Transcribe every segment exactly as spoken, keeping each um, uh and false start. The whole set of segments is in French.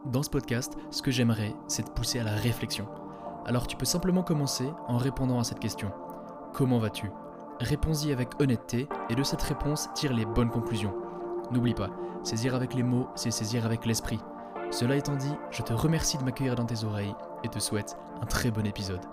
Dans ce podcast, ce que j'aimerais, c'est te pousser à la réflexion. Alors tu peux simplement commencer en répondant à cette question. Comment vas-tu ? Réponds-y avec honnêteté et de cette réponse tire les bonnes conclusions. N'oublie pas, saisir avec les mots, c'est saisir avec l'esprit. Cela étant dit, je te remercie de m'accueillir dans tes oreilles et te souhaite un très bon épisode.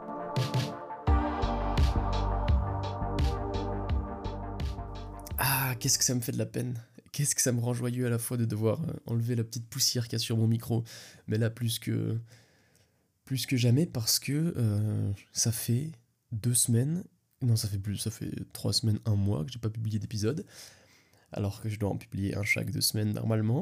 Ah, qu'est-ce que ça me fait de la peine. Qu'est-ce que ça me rend joyeux à la fois de devoir enlever la petite poussière qu'il y a sur mon micro. Mais là, plus que, plus que jamais, parce que euh, ça fait deux semaines, non, ça fait plus, ça fait trois semaines, un mois que j'ai pas publié d'épisode, alors que je dois en publier un chaque deux semaines normalement.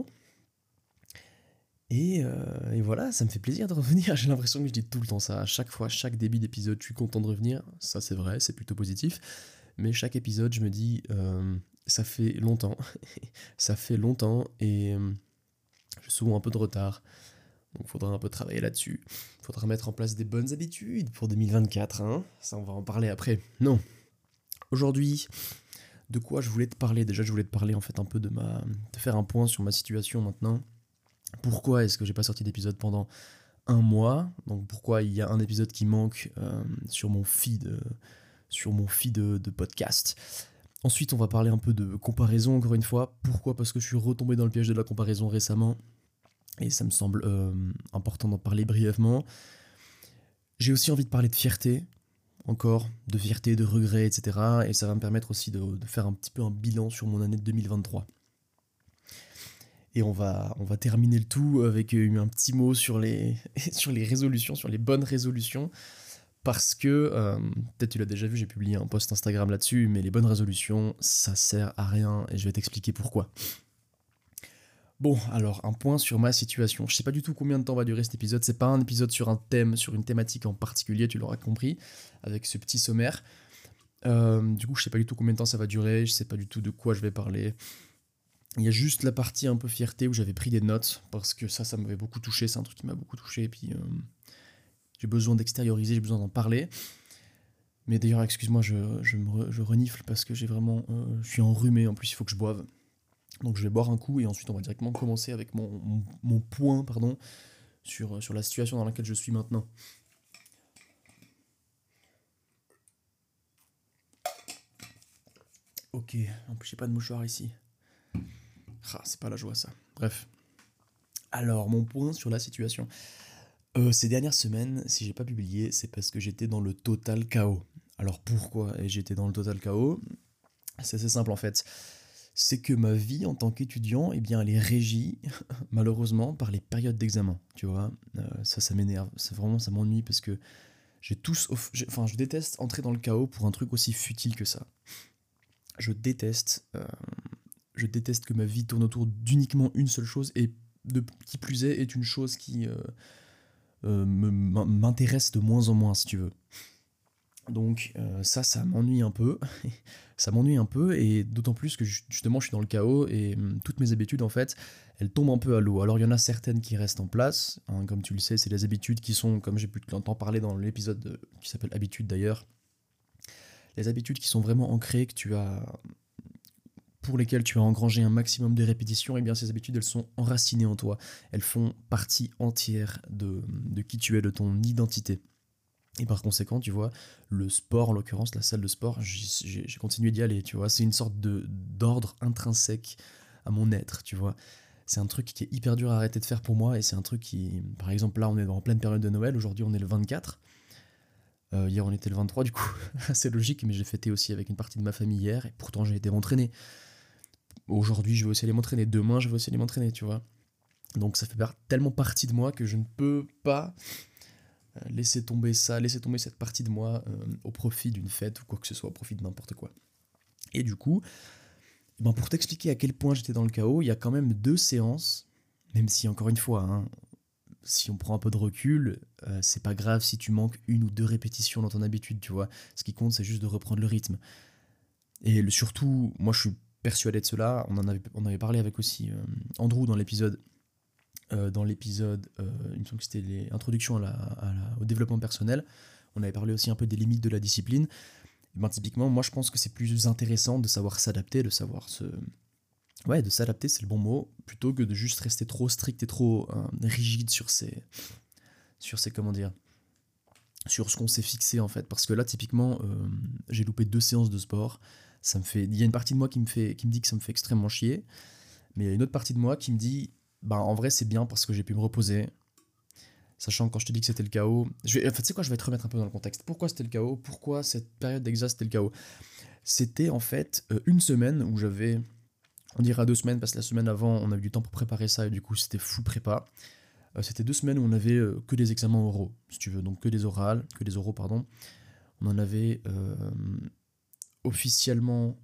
Et, euh, et voilà, ça me fait plaisir de revenir. J'ai l'impression que je dis tout le temps ça. À chaque fois, chaque début d'épisode, je suis content de revenir. Ça, c'est vrai, c'est plutôt positif. Mais chaque épisode, je me dis, euh, ça fait longtemps. ça fait longtemps et euh, j'ai souvent un peu de retard. Donc, il faudra un peu travailler là-dessus. Il faudra mettre en place des bonnes habitudes pour deux mille vingt-quatre. Hein. Ça, on va en parler après. Non. Aujourd'hui, de quoi je voulais te parler ? Déjà, je voulais te parler en fait un peu de ma... de faire un point sur ma situation maintenant. Pourquoi est-ce que j'ai pas sorti d'épisode pendant un mois ? Donc pourquoi il y a un épisode qui manque euh, sur mon feed, euh, sur mon feed de, de podcast. Ensuite, on va parler un peu de comparaison encore une fois. Pourquoi ? Parce que je suis retombé dans le piège de la comparaison récemment et ça me semble euh, important d'en parler brièvement. J'ai aussi envie de parler de fierté, encore, de fierté, de regret, et cetera. Et ça va me permettre aussi de, de faire un petit peu un bilan sur mon année de deux mille vingt-trois. Et on va, on va terminer le tout avec un petit mot sur les, sur les résolutions, sur les bonnes résolutions. Parce que, euh, peut-être tu l'as déjà vu, j'ai publié un post Instagram là-dessus, mais les bonnes résolutions, ça sert à rien et je vais t'expliquer pourquoi. Bon, alors, un point sur ma situation. Je sais pas du tout combien de temps va durer cet épisode. C'est pas un épisode sur un thème, sur une thématique en particulier, tu l'auras compris, avec ce petit sommaire. Euh, du coup, je sais pas du tout combien de temps ça va durer, je sais pas du tout de quoi je vais parler. Il y a juste la partie un peu fierté où j'avais pris des notes, parce que ça, ça m'avait beaucoup touché, c'est un truc qui m'a beaucoup touché, et puis euh, j'ai besoin d'extérioriser, j'ai besoin d'en parler. Mais d'ailleurs, excuse-moi, je, je, me re, je renifle parce que j'ai vraiment... Euh, je suis enrhumé, en plus il faut que je boive. Donc je vais boire un coup, et ensuite on va directement commencer avec mon, mon, mon point, pardon, sur, sur la situation dans laquelle je suis maintenant. Ok, en plus j'ai pas de mouchoir ici. Ah, c'est pas la joie ça. Bref. Alors, mon point sur la situation. Euh, ces dernières semaines, si j'ai pas publié, c'est parce que j'étais dans le total chaos. Alors pourquoi j'étais dans le total chaos ? C'est assez simple en fait. C'est que ma vie en tant qu'étudiant, eh bien, elle est régie, malheureusement, par les périodes d'examen. Tu vois, euh, ça, ça m'énerve. C'est vraiment, ça m'ennuie parce que j'ai tous... Off... j'ai... Enfin, je déteste entrer dans le chaos pour un truc aussi futile que ça. Je déteste... Euh... Je déteste que ma vie tourne autour d'uniquement une seule chose, et de, qui plus est, est une chose qui euh, euh, me, m'intéresse de moins en moins, si tu veux. Donc euh, ça, ça m'ennuie un peu, ça m'ennuie un peu, et d'autant plus que justement je suis dans le chaos, et hum, toutes mes habitudes en fait, elles tombent un peu à l'eau. Alors il y en a certaines qui restent en place, hein, comme tu le sais, c'est les habitudes qui sont, comme j'ai pu t'en parler dans l'épisode de, qui s'appelle Habitudes d'ailleurs, les habitudes qui sont vraiment ancrées, que tu as... pour lesquelles tu as engrangé un maximum de répétitions, et eh bien ces habitudes, elles sont enracinées en toi. Elles font partie entière de, de qui tu es, de ton identité. Et par conséquent, tu vois, le sport, en l'occurrence, la salle de sport, j'ai, j'ai continué d'y aller, tu vois. C'est une sorte de, d'ordre intrinsèque à mon être, tu vois. C'est un truc qui est hyper dur à arrêter de faire pour moi, et c'est un truc qui... Par exemple, là, on est en pleine période de Noël, aujourd'hui, on est le vingt-quatre. Euh, hier, on était le vingt-trois, du coup, c'est logique, mais j'ai fêté aussi avec une partie de ma famille hier, et pourtant, j'ai été m'entraîner. Aujourd'hui, je vais aussi aller m'entraîner. Demain, je vais aussi aller m'entraîner, tu vois. Donc, ça fait tellement partie de moi que je ne peux pas laisser tomber ça, laisser tomber cette partie de moi euh, au profit d'une fête ou quoi que ce soit, au profit de n'importe quoi. Et du coup, ben pour t'expliquer à quel point j'étais dans le chaos, il y a quand même deux séances, même si, encore une fois, hein, si on prend un peu de recul, euh, c'est pas grave si tu manques une ou deux répétitions dans ton habitude, tu vois. Ce qui compte, c'est juste de reprendre le rythme. Et le, surtout, moi, je suis persuadé de cela, on en avait, on avait parlé avec aussi euh, Andrew dans l'épisode, euh, dans l'épisode, euh, il me semble que c'était l'introduction à la, à la, au développement personnel, on avait parlé aussi un peu des limites de la discipline. Et ben, typiquement, moi je pense que c'est plus intéressant de savoir s'adapter, de savoir se, Ouais, de s'adapter, c'est le bon mot, plutôt que de juste rester trop strict et trop euh, rigide sur ses, sur ses, comment dire, sur ce qu'on s'est fixé en fait. Parce que là, typiquement, euh, j'ai loupé deux séances de sport. Ça me fait, il y a une partie de moi qui me fait, qui me dit que ça me fait extrêmement chier, mais il y a une autre partie de moi qui me dit, bah en vrai c'est bien parce que j'ai pu me reposer. Sachant que quand je te dis que c'était le chaos, je vais, en fait, tu sais quoi, je vais te remettre un peu dans le contexte. Pourquoi c'était le chaos? Pourquoi cette période d'exercice c'était le chaos? C'était en fait euh, une semaine où j'avais, on dira deux semaines parce que la semaine avant on a eu du temps pour préparer ça et du coup c'était full prépa. Euh, c'était deux semaines où on avait euh, que des examens oraux, si tu veux, donc que des orales, que des oraux, pardon. On en avait euh, officiellement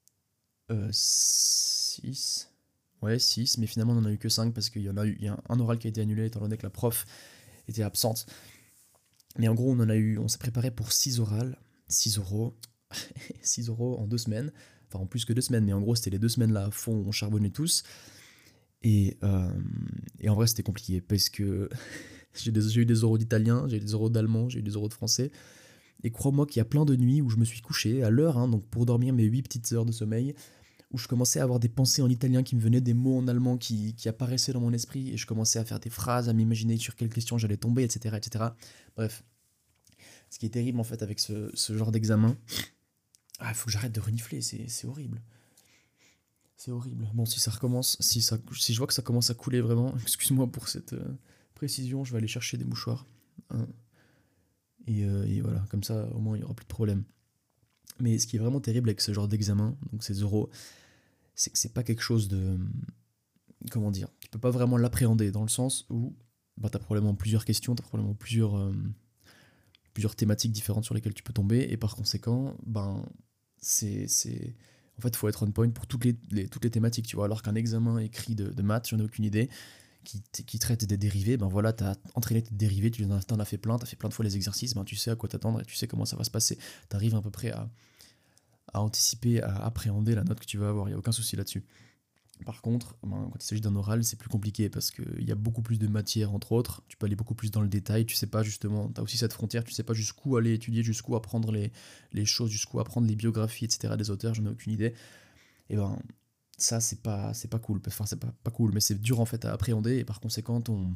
six. Ouais, six, mais finalement on en a eu que cinq parce qu'il y en a eu, il y a un oral qui a été annulé étant donné que la prof était absente. Mais en gros, on en a eu, on s'est préparé pour six orales, six oraux, six oraux en deux semaines. Enfin, en plus que deux semaines, mais en gros, c'était les deux semaines là à fond, on charbonnait tous. Et, euh, et en vrai, c'était compliqué parce que j'ai, des, j'ai eu des oraux d'italien, j'ai eu des oraux d'allemand, j'ai eu des oraux de français. Et crois-moi qu'il y a plein de nuits où je me suis couché à l'heure, hein, donc pour dormir mes huit petites heures de sommeil, où je commençais à avoir des pensées en italien qui me venaient, des mots en allemand qui, qui apparaissaient dans mon esprit, et je commençais à faire des phrases, à m'imaginer sur quelle question j'allais tomber, et cetera, et cetera. Bref, ce qui est terrible en fait avec ce, ce genre d'examen, ah, il faut que j'arrête de renifler, c'est, c'est horrible. C'est horrible. Bon, si ça recommence, si, ça, si je vois que ça commence à couler vraiment, excuse-moi pour cette euh, précision, je vais aller chercher des mouchoirs. Hein. Et, euh, et voilà, comme ça au moins il n'y aura plus de problème. Mais ce qui est vraiment terrible avec ce genre d'examen, donc ces euros, c'est que c'est pas quelque chose de. Comment dire? Tu peux pas vraiment l'appréhender dans le sens où bah, tu as probablement plusieurs questions, tu as probablement plusieurs, euh, plusieurs thématiques différentes sur lesquelles tu peux tomber, et par conséquent, ben, c'est. c'est... En fait, il faut être on point pour toutes les, les- toutes les thématiques, tu vois. Alors qu'un examen écrit de, de maths, j'en ai aucune idée, qui, qui traite des dérivés, ben voilà, tu as entraîné tes dérivés, tu en as, t'en as fait plein, tu as fait plein de fois les exercices, ben tu sais à quoi t'attendre et tu sais comment ça va se passer. Tu arrives à peu près à, à anticiper, à appréhender la note que tu vas avoir, il n'y a aucun souci là-dessus. Par contre, ben, quand il s'agit d'un oral, c'est plus compliqué parce qu'il y a beaucoup plus de matière, entre autres. Tu peux aller beaucoup plus dans le détail. Tu sais pas justement, tu as aussi cette frontière, tu sais pas jusqu'où aller étudier, jusqu'où apprendre les, les choses, jusqu'où apprendre les biographies, et cetera des auteurs, j'en ai aucune idée. Et ben, ça, c'est pas, c'est pas cool. Enfin, c'est pas, pas cool, mais c'est dur en fait à appréhender. Et par conséquent, on,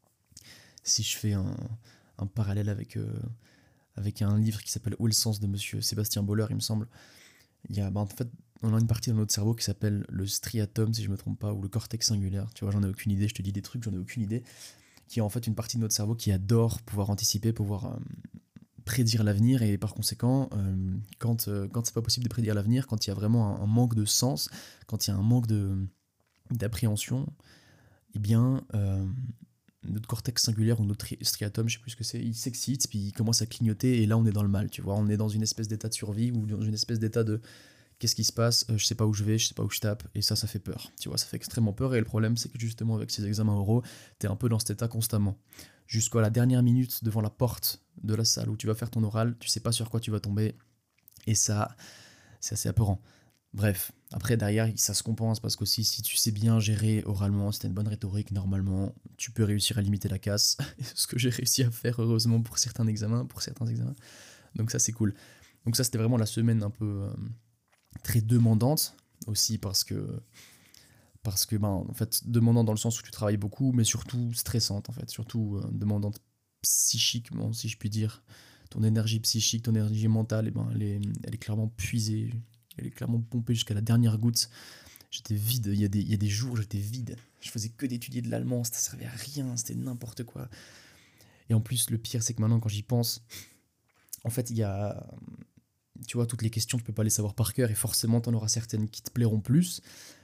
si je fais un, un parallèle avec, euh, avec un livre qui s'appelle Où est le sens de monsieur Sébastien Boller, il me semble. Il y a, bah, en fait, on a une partie dans notre cerveau qui s'appelle le striatum, si je me trompe pas, ou le cortex singulaire. Tu vois, j'en ai aucune idée, je te dis des trucs, j'en ai aucune idée. Qui est en fait une partie de notre cerveau qui adore pouvoir anticiper, pouvoir euh, prédire l'avenir, et par conséquent, euh, quand, euh, quand c'est pas possible de prédire l'avenir, quand il y a vraiment un, un manque de sens, quand il y a un manque de, d'appréhension, eh bien, euh, notre cortex singulaire ou notre striatum, je sais plus ce que c'est, il s'excite, puis il commence à clignoter, et là on est dans le mal, tu vois, on est dans une espèce d'état de survie, ou dans une espèce d'état de qu'est-ce qui se passe, euh, je sais pas où je vais, je sais pas où je tape, et ça, ça fait peur. Tu vois, ça fait extrêmement peur, et le problème, c'est que justement, avec ces examens oraux, t'es un peu dans cet état constamment. Jusqu'à la dernière minute devant la porte de la salle où tu vas faire ton oral, tu sais pas sur quoi tu vas tomber, et ça, c'est assez apeurant. Bref, après, derrière, ça se compense, parce qu'aussi, si tu sais bien gérer oralement, si t'as une bonne rhétorique, normalement, tu peux réussir à limiter la casse, ce que j'ai réussi à faire, heureusement, pour certains examens, pour certains examens. Donc ça, c'est cool. Donc ça, c'était vraiment la semaine un peu... Euh, très demandante aussi parce que parce que ben en fait demandante dans le sens où tu travailles beaucoup mais surtout stressante en fait surtout euh, demandante psychiquement si je puis dire ton énergie psychique ton énergie mentale et ben elle est, elle est clairement puisée elle est clairement pompée jusqu'à la dernière goutte j'étais vide il y a des il y a des jours j'étais vide je faisais que d'étudier de l'allemand ça servait à rien c'était n'importe quoi et en plus le pire c'est que maintenant quand j'y pense en fait il y a tu vois, toutes les questions, tu peux pas les savoir par cœur et forcément, tu en auras certaines qui te plairont plus.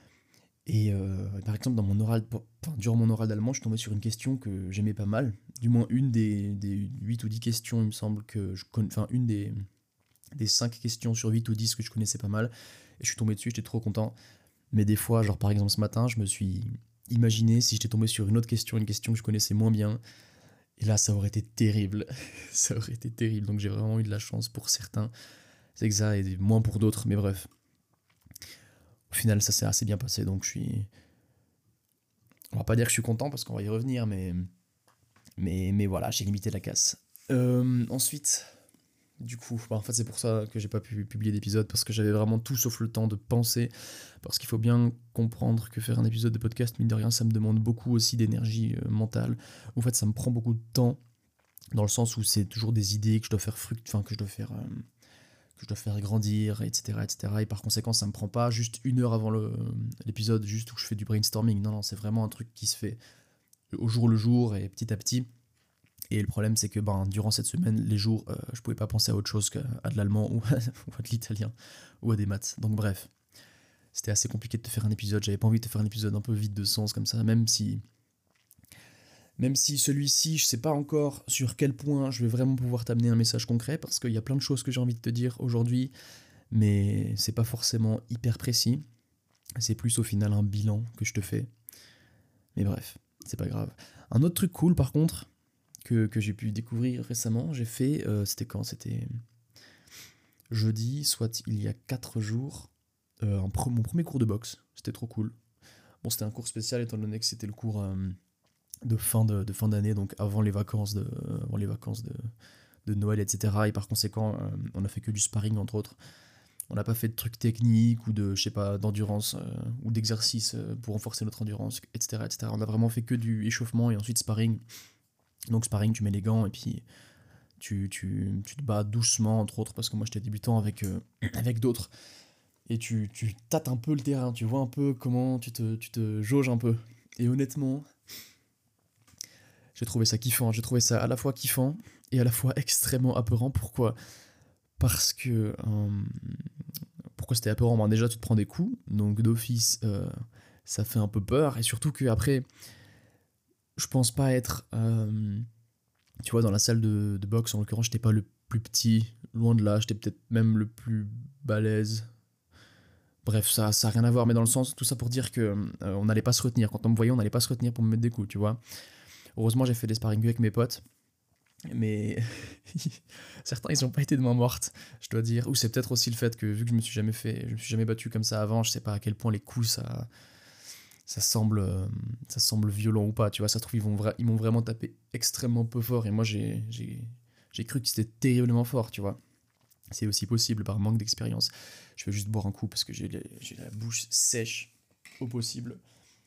Et euh, par exemple, dans mon oral, enfin, durant mon oral d'allemand, je suis tombé sur une question que j'aimais pas mal. Du moins, une des, des huit ou dix questions, il me semble que je connais. Enfin, une des, des cinq questions sur huit ou dix que je connaissais pas mal. Et je suis tombé dessus, j'étais trop content. Mais des fois, genre par exemple ce matin, je me suis imaginé si j'étais tombé sur une autre question, une question que je connaissais moins bien. Et là, ça aurait été terrible. Ça aurait été terrible. Donc j'ai vraiment eu de la chance pour certains. C'est que ça, et moins pour d'autres, mais bref. Au final, ça s'est assez bien passé, donc je suis... On va pas dire que je suis content, parce qu'on va y revenir, mais... Mais, mais voilà, j'ai limité la casse. Euh, ensuite, Du coup, bah, en fait, c'est pour ça que j'ai pas pu publier d'épisode, parce que j'avais vraiment tout sauf le temps de penser. Parce qu'il faut bien comprendre que faire un épisode de podcast, mine de rien, ça me demande beaucoup aussi d'énergie euh, mentale. En fait, ça me prend beaucoup de temps, dans le sens où c'est toujours des idées que je dois faire fruct, enfin, que je dois faire, euh, que je dois faire grandir, et cetera, et cetera. Et par conséquent, ça me prend pas juste une heure avant le- l'épisode, juste où je fais du brainstorming. Non, non, c'est vraiment un truc qui se fait au jour le jour et petit à petit. Et le problème, c'est que ben, durant cette semaine, les jours, euh, je pouvais pas penser à autre chose qu'à de l'allemand ou, à ou à de l'italien ou à des maths. Donc bref, c'était assez compliqué de te faire un épisode. J'avais pas envie de te faire un épisode un peu vide de sens comme ça, même si, même si celui-ci, je sais pas encore sur quel point je vais vraiment pouvoir t'amener un message concret, parce qu'il y a plein de choses que j'ai envie de te dire aujourd'hui, mais c'est pas forcément hyper précis. C'est plus au final un bilan que je te fais. Mais bref, c'est pas grave. Un autre truc cool par contre, que, que j'ai pu découvrir récemment, j'ai fait, euh, c'était quand? C'était jeudi, soit il y a quatre jours, euh, un pre- mon premier cours de boxe. C'était trop cool. Bon, c'était un cours spécial étant donné que c'était le cours euh, de fin de, de fin d'année, donc avant les vacances de, avant les vacances de, de Noël, et cetera. Et par conséquent, euh, on a fait que du sparring entre autres. On n'a pas fait de trucs techniques ou de, je sais pas, d'endurance euh, ou d'exercice euh, pour renforcer notre endurance, et cetera, et cetera. On a vraiment fait que du échauffement et ensuite sparring. Donc sparring, tu mets les gants et puis tu, tu, tu te bats doucement, entre autres, parce que moi j'étais débutant avec, euh, avec d'autres. Et tu, tu tâtes un peu le terrain, tu vois un peu comment tu te, tu te jauges un peu. Et honnêtement, j'ai trouvé ça kiffant. J'ai trouvé ça à la fois kiffant et à la fois extrêmement apeurant. Pourquoi? Parce que... euh, pourquoi c'était apeurant? Ben déjà, tu te prends des coups, donc d'office, euh, ça fait un peu peur. Et surtout que après, je pense pas être... euh, tu vois, dans la salle de, de boxe, en l'occurrence, j'étais pas le plus petit, loin de là, j'étais peut-être même le plus balèze. Bref, ça ça a rien à voir, mais dans le sens, tout ça pour dire que euh, on n'allait pas se retenir. Quand on me voyait, on n'allait pas se retenir pour me mettre des coups, tu vois. Heureusement, j'ai fait des sparring avec mes potes, mais certains, ils ont pas été de main morte, je dois dire. Ou c'est peut-être aussi le fait que, vu que je me suis jamais fait, je me suis jamais battu comme ça avant, je sais pas à quel point les coups, ça, ça semble, euh, ça semble violent ou pas, tu vois. Ça se trouve, ils vont vra- ils m'ont vraiment tapé extrêmement peu fort, et moi, j'ai, j'ai, j'ai cru que c'était terriblement fort, tu vois. C'est aussi possible par manque d'expérience. Je vais juste boire un coup parce que j'ai, les- j'ai la bouche sèche au possible.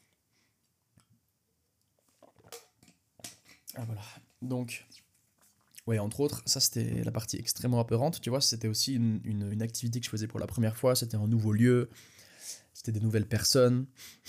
Ah voilà. Donc, ouais, entre autres, ça c'était la partie extrêmement apeurante. Tu vois, c'était aussi une, une- une activité que je faisais pour la première fois. C'était un nouveau lieu, c'était des nouvelles personnes.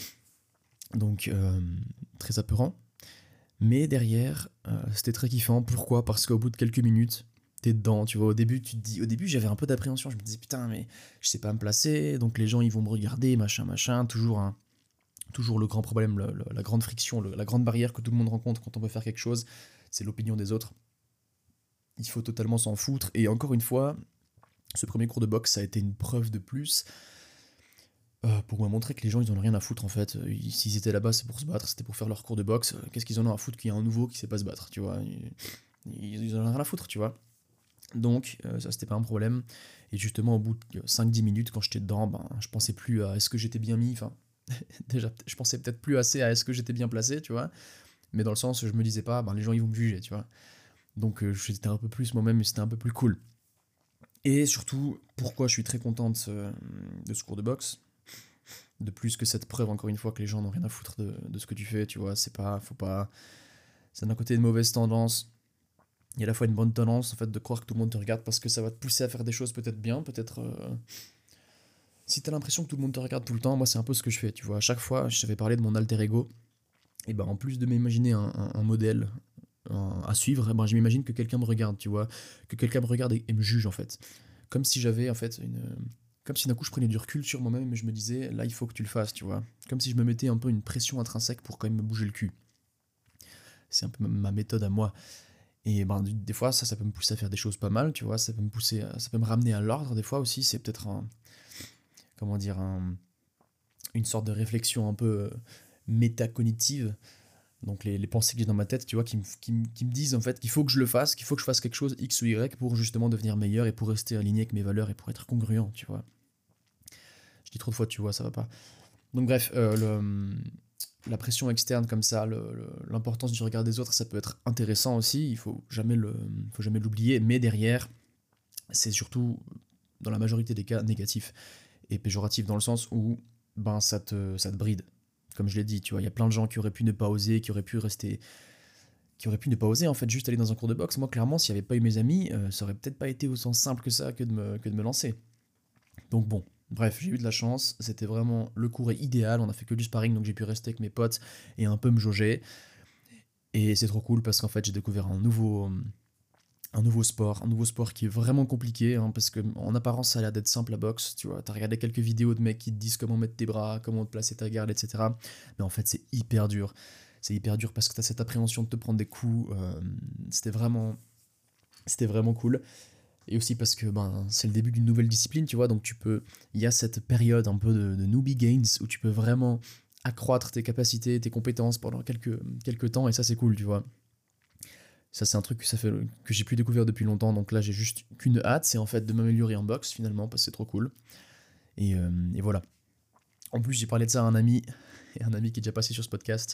Donc, euh, très apeurant. Mais derrière, euh, c'était très kiffant. Pourquoi? Parce qu'au bout de quelques minutes, t'es dedans. Tu vois, au début, tu te dis, au début, j'avais un peu d'appréhension. Je me disais, putain, mais je sais pas me placer. Donc, les gens, ils vont me regarder, machin, machin. Toujours un, toujours le grand problème, le- le- la grande friction, le- la grande barrière que tout le monde rencontre quand on veut faire quelque chose, c'est l'opinion des autres. Il faut totalement s'en foutre. Et encore une fois, ce premier cours de boxe, ça a été une preuve de plus euh, pour me montrer que les gens, ils en ont rien à foutre en fait. Ils- S'ils étaient là-bas, c'est pour se battre, c'était pour faire leur cours de boxe. Qu'est-ce qu'ils en ont à foutre qu'il y a un nouveau qui sait pas se battre, tu vois? Ils, ils en ont rien à foutre, tu vois. Donc, euh, ça, c'était pas un problème. Et justement, au bout de cinq dix minutes, quand j'étais dedans, ben, je pensais plus à est-ce que j'étais bien mis. Enfin, déjà, je pensais peut-être plus assez à est-ce que j'étais bien placé, tu vois. Mais dans le sens, je me disais pas, ben, les gens, ils vont me juger, tu vois. Donc, euh, j'étais un peu plus moi-même, et c'était un peu plus cool. Et surtout, pourquoi je suis très content de ce, de ce cours de boxe, de plus que cette preuve, encore une fois, que les gens n'ont rien à foutre de, de ce que tu fais, tu vois. C'est pas, faut pas. C'est d'un côté une mauvaise tendance. Il y a à la fois une bonne tendance, en fait, de croire que tout le monde te regarde parce que ça va te pousser à faire des choses peut-être bien, peut-être. euh, Si t'as l'impression que tout le monde te regarde tout le temps, moi, c'est un peu ce que je fais, tu vois. À chaque fois, je t'avais parlé de mon alter ego, et ben en plus de m'imaginer un, un- un modèle un- à suivre, eh ben, je m'imagine que quelqu'un me regarde, tu vois. Que quelqu'un me regarde et, et me juge, en fait. Comme si j'avais, en fait, une. Comme si d'un coup je prenais du recul sur moi-même et je me disais, là, il faut que tu le fasses, tu vois. Comme si je me mettais un peu une pression intrinsèque pour quand même me bouger le cul. C'est un peu ma ma méthode à moi. Et ben, du- des fois, ça, ça peut me pousser à faire des choses pas mal, tu vois. Ça peut me pousser, à- ça peut me ramener à l'ordre, des fois aussi. C'est peut-être un. Comment dire, un- une sorte de réflexion un peu euh, métacognitive. Donc les, les pensées que j'ai dans ma tête, tu vois, qui, me- qui, me- qui me disent en fait qu'il faut que je le fasse, qu'il faut que je fasse quelque chose X ou Y pour justement devenir meilleur et pour rester aligné avec mes valeurs et pour être congruent, tu vois. Je dis trop de fois, tu vois, ça va pas. Donc bref, euh, le, la pression externe comme ça, le- le- l'importance du regard des autres, ça peut être intéressant aussi, il faut jamais le, faut jamais l'oublier, mais derrière, c'est surtout, dans la majorité des cas, négatif et péjoratif dans le sens où ben, ça, te, ça te bride. Comme je l'ai dit, tu vois, il y a plein de gens qui auraient pu ne pas oser, qui auraient pu rester, qui auraient pu ne pas oser, en fait, juste aller dans un cours de boxe. Moi, clairement, s'il n'y avait pas eu mes amis, euh, ça aurait peut-être pas été autant simple que ça que de me, que de me lancer. Donc bon, bref, j'ai eu de la chance, c'était vraiment le cours est idéal, on a fait que du sparring, donc j'ai pu rester avec mes potes et un peu me jauger. Et c'est trop cool parce qu'en fait, j'ai découvert un nouveau, un nouveau sport, un nouveau sport qui est vraiment compliqué, hein, parce que en apparence ça a l'air d'être simple la boxe, tu vois, t'as regardé quelques vidéos de mecs qui te disent comment mettre tes bras, comment te placer ta garde, et cetera. Mais en fait c'est hyper dur, c'est hyper dur parce que t'as cette appréhension de te prendre des coups, euh, c'était vraiment, c'était vraiment cool. Et aussi parce que ben, c'est le début d'une nouvelle discipline, tu vois, donc tu peux, il y a cette période un peu de, de newbie gains où tu peux vraiment accroître tes capacités, tes compétences pendant quelques, quelques temps, et ça c'est cool, tu vois. Ça, c'est un truc que, ça fait, que j'ai pu découvrir depuis longtemps, donc là j'ai juste qu'une hâte, c'est en fait de m'améliorer en boxe finalement, parce que c'est trop cool. Et, euh, et voilà. En plus, j'ai parlé de ça à un ami, et un ami qui est déjà passé sur ce podcast.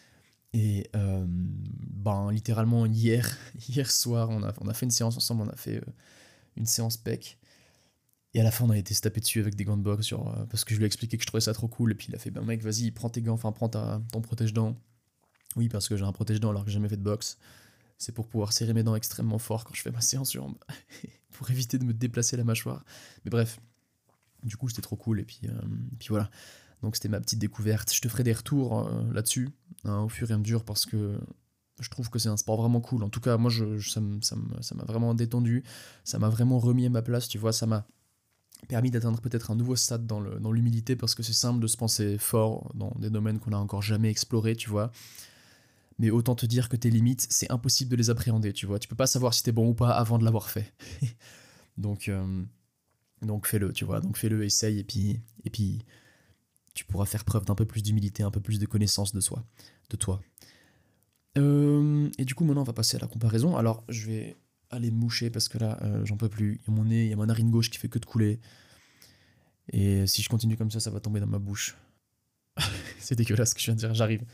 Et euh, ben, littéralement, hier, hier soir, on a, on a fait une séance ensemble, on a fait euh, une séance pec. Et à la fin, on a été se taper dessus avec des gants de boxe, genre, euh, parce que je lui ai expliqué que je trouvais ça trop cool. Et puis il a fait, ben mec, vas-y, prends tes gants, enfin, prends ta, ton protège-dents. Oui, parce que j'ai un protège-dents alors que j'ai jamais fait de boxe. C'est pour pouvoir serrer mes dents extrêmement fort quand je fais ma séance jambes, pour éviter de me déplacer la mâchoire. Mais bref, du coup c'était trop cool et puis, euh, puis voilà. Donc c'était ma petite découverte. Je te ferai des retours euh, là-dessus, hein, au fur et à mesure, parce que je trouve que c'est un sport vraiment cool. En tout cas, moi je, je- ça m- ça m- ça m'a vraiment détendu, ça m'a vraiment remis à ma place, tu vois, ça m'a permis d'atteindre peut-être un nouveau stade dans le- dans l'humilité, parce que c'est simple de se penser fort dans des domaines qu'on n'a encore jamais explorés, tu vois. Mais autant te dire que tes limites, c'est impossible de les appréhender, tu vois. Tu peux pas savoir si t'es bon ou pas avant de l'avoir fait. donc, euh, donc fais-le, tu vois. Donc fais-le, essaye, et puis, et puis tu pourras faire preuve d'un peu plus d'humilité, un peu plus de connaissance de soi, de toi. Euh, et du coup, maintenant, on va passer à la comparaison. Alors, je vais aller me moucher parce que là, euh, j'en peux plus. Il y a mon nez, il y a ma narine gauche qui fait que de couler. Et si je continue comme ça, ça va tomber dans ma bouche. C'est dégueulasse ce que je viens de dire, j'arrive.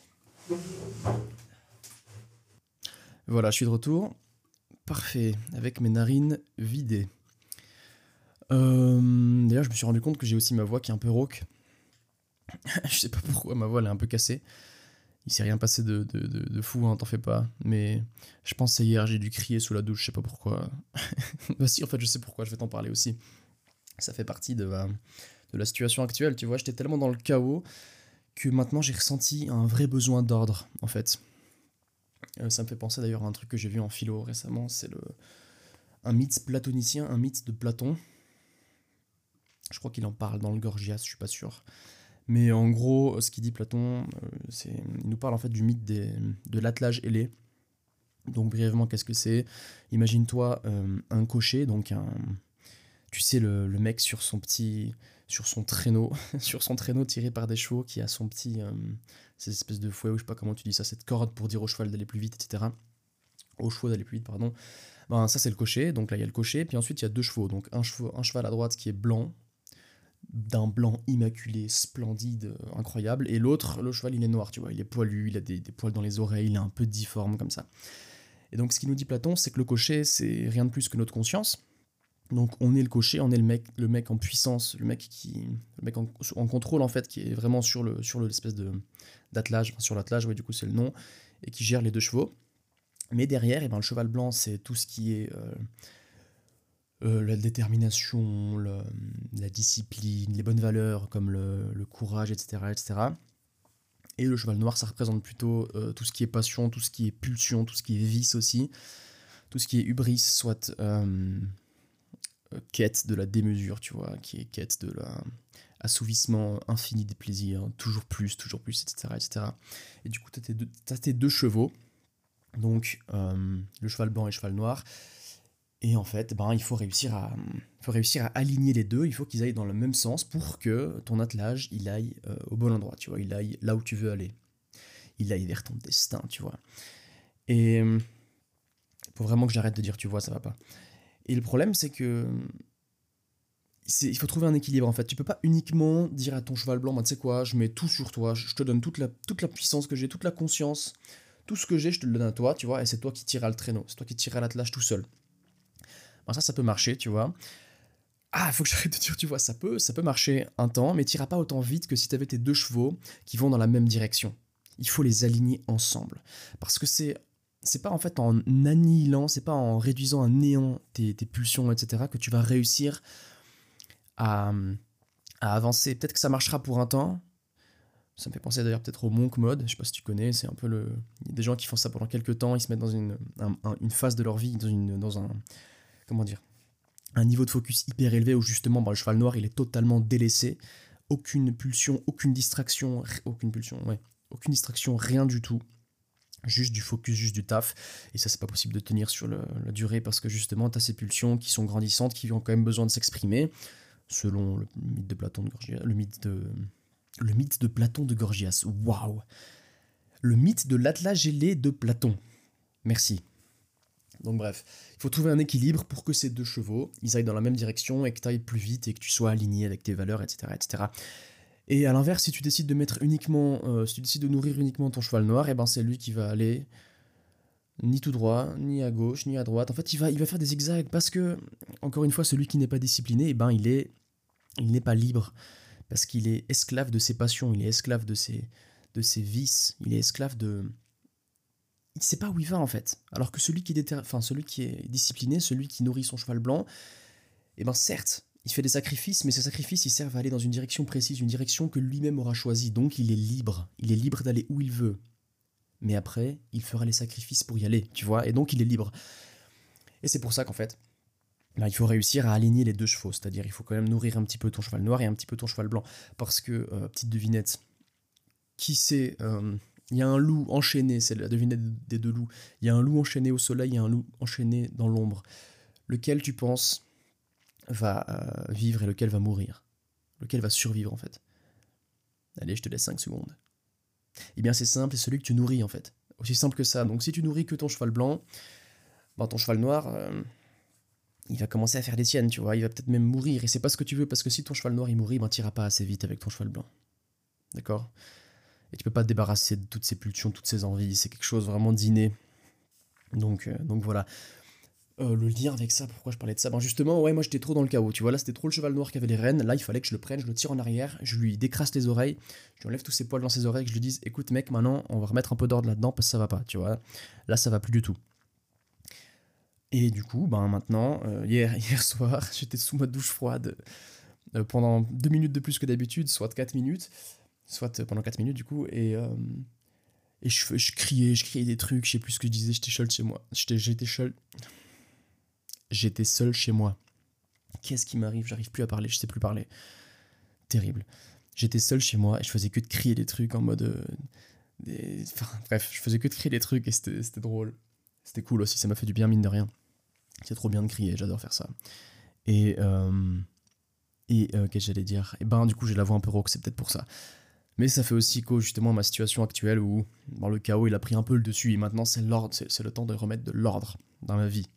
Voilà, je suis de retour. Parfait, avec mes narines vidées. Euh, D'ailleurs, je me suis rendu compte que j'ai aussi ma voix qui est un peu rauque. Je sais pas pourquoi, ma voix elle est un peu cassée. Il s'est rien passé de, de, de, de fou, hein, t'en fais pas. Mais je pense que c'est hier, j'ai dû crier sous la douche, je sais pas pourquoi. Bah si, en fait, je sais pourquoi, je vais t'en parler aussi. Ça fait partie de, euh, de la situation actuelle, tu vois. J'étais tellement dans le chaos que maintenant j'ai ressenti un vrai besoin d'ordre, en fait. Euh, ça me fait penser d'ailleurs à un truc que j'ai vu en philo récemment, c'est le un mythe platonicien, un mythe de Platon. Je crois qu'il en parle dans le Gorgias, je suis pas sûr. Mais en gros, ce qu'il dit Platon, euh, c'est, il nous parle en fait du mythe des, de l'attelage ailé. Donc brièvement, qu'est-ce que c'est? Imagine-toi euh, un cocher, donc un, tu sais le, le mec sur son petit, sur son traîneau, sur son traîneau tiré par des chevaux, qui a son petit, euh, cette espèce de fouet, ou je sais pas comment tu dis ça, cette corde pour dire au cheval d'aller plus vite, et cetera. Aux chevaux d'aller plus vite, pardon. Ben ça c'est le cocher, donc là il y a le cocher, puis ensuite il y a deux chevaux, donc un, chevaux, un cheval à droite qui est blanc, d'un blanc immaculé, splendide, euh, incroyable, et l'autre, le cheval, il est noir, tu vois, il est poilu, il a des, des poils dans les oreilles, il est un peu difforme comme ça. Et donc ce qu'il nous dit Platon, c'est que le cocher, c'est rien de plus que notre conscience. Donc on est le cocher, on est le mec, le mec en puissance, le mec qui, le mec en, en contrôle en fait, qui est vraiment sur le, sur l'espèce de d'attelage, enfin, sur l'attelage, ouais, du coup c'est le nom, et qui gère les deux chevaux. Mais derrière, et ben, le cheval blanc, c'est tout ce qui est euh, euh, la détermination, le- la discipline, les bonnes valeurs comme le, le courage, et cetera, et cetera. Et le cheval noir, ça représente plutôt euh, tout ce qui est passion, tout ce qui est pulsion, tout ce qui est vice aussi, tout ce qui est hubris, soit euh, euh, quête de la démesure, tu vois, qui est quête de l'assouvissement infini des plaisirs, toujours plus, toujours plus, et cetera, et cetera. Et cetera. Et du coup, tu as tes deux, t'as tes deux chevaux, donc euh, le cheval blanc et le cheval noir. Et en fait, ben, il faut réussir à, il faut réussir à aligner les deux, il faut qu'ils aillent dans le même sens pour que ton attelage, il aille euh, au bon endroit, tu vois, il aille là où tu veux aller. Il aille vers ton destin, tu vois. Et il faut vraiment que j'arrête de dire tu vois, ça va pas. Et le problème, c'est que c'est, il faut trouver un équilibre en fait. Tu peux pas uniquement dire à ton cheval blanc, bah, tu sais quoi, je mets tout sur toi, je te donne toute la, toute la puissance que j'ai, toute la conscience, tout ce que j'ai, je te le donne à toi, tu vois, et c'est toi qui tireras le traîneau, c'est toi qui tireras l'attelage tout seul. ben ça, ça peut marcher, tu vois. Ah, faut que j'arrête de dire, tu vois, ça peut, ça peut marcher un temps, mais t'iras pas autant vite que si t'avais tes deux chevaux qui vont dans la même direction. Il faut les aligner ensemble. Parce que c'est, c'est pas en fait en annihilant, c'est pas en réduisant à néant tes, tes pulsions, et cetera, que tu vas réussir à, à avancer. Peut-être que ça marchera pour un temps. Ça me fait penser d'ailleurs peut-être au monk mode, je sais pas si tu connais, c'est un peu le... Il y a des gens qui font ça pendant quelques temps, ils se mettent dans une, un- un- une phase de leur vie, dans, une, dans un... Comment dire, un niveau de focus hyper élevé où justement bah, le cheval noir il est totalement délaissé, aucune pulsion, aucune distraction, aucune pulsion, ouais, aucune distraction, rien du tout, juste du focus, juste du taf, et ça c'est pas possible de tenir sur le- la durée parce que justement t'as ces pulsions qui sont grandissantes, qui ont quand même besoin de s'exprimer, selon le mythe de Platon de Gorgias, le mythe de... Le mythe de Platon de Gorgias, waouh. Le mythe de l'Atlas gelé de Platon, merci. Donc bref, il faut trouver un équilibre pour que ces deux chevaux, ils aillent dans la même direction et que tu ailles plus vite et que tu sois aligné avec tes valeurs, et cetera, et cetera. Et à l'inverse, si tu décides de mettre uniquement, euh, si tu décides de nourrir uniquement ton cheval noir, et ben c'est lui qui va aller ni tout droit, ni à gauche, ni à droite. En fait, il va, il va faire des zigzags parce que, encore une fois, celui qui n'est pas discipliné, et ben il est, il n'est pas libre parce qu'il est esclave de ses passions, il est esclave de ses, de ses vices, il est esclave de il sait pas où il va en fait. Alors que celui qui, déter... enfin, celui qui est discipliné, celui qui nourrit son cheval blanc, eh ben certes, il fait des sacrifices, mais ces sacrifices ils servent à aller dans une direction précise, une direction que lui-même aura choisie. Donc il est libre. Il est libre d'aller où il veut. Mais après, il fera les sacrifices pour y aller, tu vois, et donc il est libre. Et c'est pour ça qu'en fait, ben, il faut réussir à aligner les deux chevaux, c'est-à-dire il faut quand même nourrir un petit peu ton cheval noir et un petit peu ton cheval blanc. Parce que, euh, petite devinette, qui sait, euh, il y a un loup enchaîné, c'est la devinette des deux loups, il y a un loup enchaîné au soleil, il y a un loup enchaîné dans l'ombre. Lequel tu penses va euh, vivre et lequel va mourir? Lequel va survivre en fait? Allez, je te laisse cinq secondes. Eh bien c'est simple, c'est celui que tu nourris en fait. Aussi simple que ça. Donc si tu nourris que ton cheval blanc, ben, ton cheval noir, euh, il va commencer à faire des siennes, tu vois, il va peut-être même mourir, et c'est pas ce que tu veux, parce que si ton cheval noir il mourit, ben t'iras pas assez vite avec ton cheval blanc. D'accord? Et tu peux pas te débarrasser de toutes ces pulsions, toutes ces envies, c'est quelque chose vraiment d'inné. Donc, euh, donc voilà. Euh, le lien avec ça, pourquoi je parlais de ça? Ben justement, ouais, moi j'étais trop dans le chaos, tu vois, là c'était trop le cheval noir qui avait les rênes, là il fallait que je le prenne, je le tire en arrière, je lui décrasse les oreilles, je lui enlève tous ses poils dans ses oreilles, que je lui dise, écoute mec, maintenant on va remettre un peu d'ordre là-dedans parce que ça va pas, tu vois, là ça va plus du tout. Et du coup, ben maintenant, euh, hier, hier soir, j'étais sous ma douche froide euh, pendant deux minutes de plus que d'habitude, soit quatre minutes, soit euh, pendant quatre minutes du coup, et... Euh, Et je, je criais, je criais des trucs, je sais plus ce que je disais, j'étais seul chez moi. J'étais, j'étais seul. J'étais seul chez moi. Qu'est-ce qui m'arrive? J'arrive plus à parler, je sais plus parler. Terrible. J'étais seul chez moi et je faisais que de crier des trucs en mode. euh, des- Enfin, bref, je faisais que de crier des trucs et c'était, c'était drôle. C'était cool aussi, ça m'a fait du bien, mine de rien. C'est trop bien de crier, j'adore faire ça. Et. Euh... Et euh, qu'est-ce que j'allais dire? Et ben, du coup, j'ai la voix un peu rauque, c'est peut-être pour ça. Mais ça fait aussi écho justement à ma situation actuelle où bon, le chaos il a pris un peu le dessus et maintenant c'est l'ordre, c'est, c'est le temps de remettre de l'ordre dans ma vie.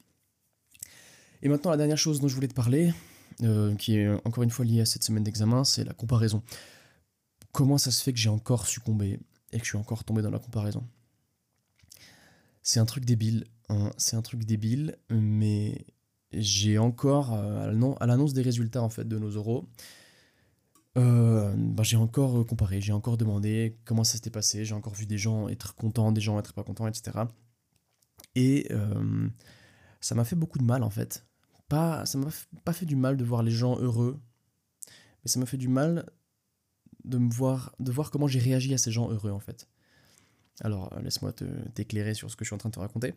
Et maintenant la dernière chose dont je voulais te parler, euh, qui est encore une fois liée à cette semaine d'examen, c'est la comparaison. Comment ça se fait que j'ai encore succombé et que je suis encore tombé dans la comparaison? C'est un truc débile, hein, c'est un truc débile, mais j'ai encore, euh, à l'annon- à l'annonce des résultats en fait de nos oraux, Euh, bah, j'ai encore comparé, j'ai encore demandé comment ça s'était passé, j'ai encore vu des gens être contents, des gens être pas contents, et cetera. Et euh, ça m'a fait beaucoup de mal en fait. Pas, ça m'a f- pas fait du mal de voir les gens heureux, mais ça m'a fait du mal de me voir, de voir comment j'ai réagi à ces gens heureux en fait. Alors euh, laisse-moi te, t'éclairer sur ce que je suis en train de te raconter.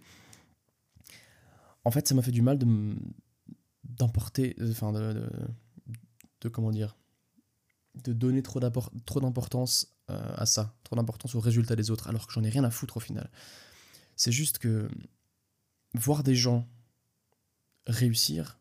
En fait, ça m'a fait du mal de m- d'emporter, euh, enfin de, de, de comment dire, de donner trop, d'apport- trop d'importance euh, à ça, trop d'importance aux résultats des autres, alors que j'en ai rien à foutre au final. C'est juste que voir des gens réussir.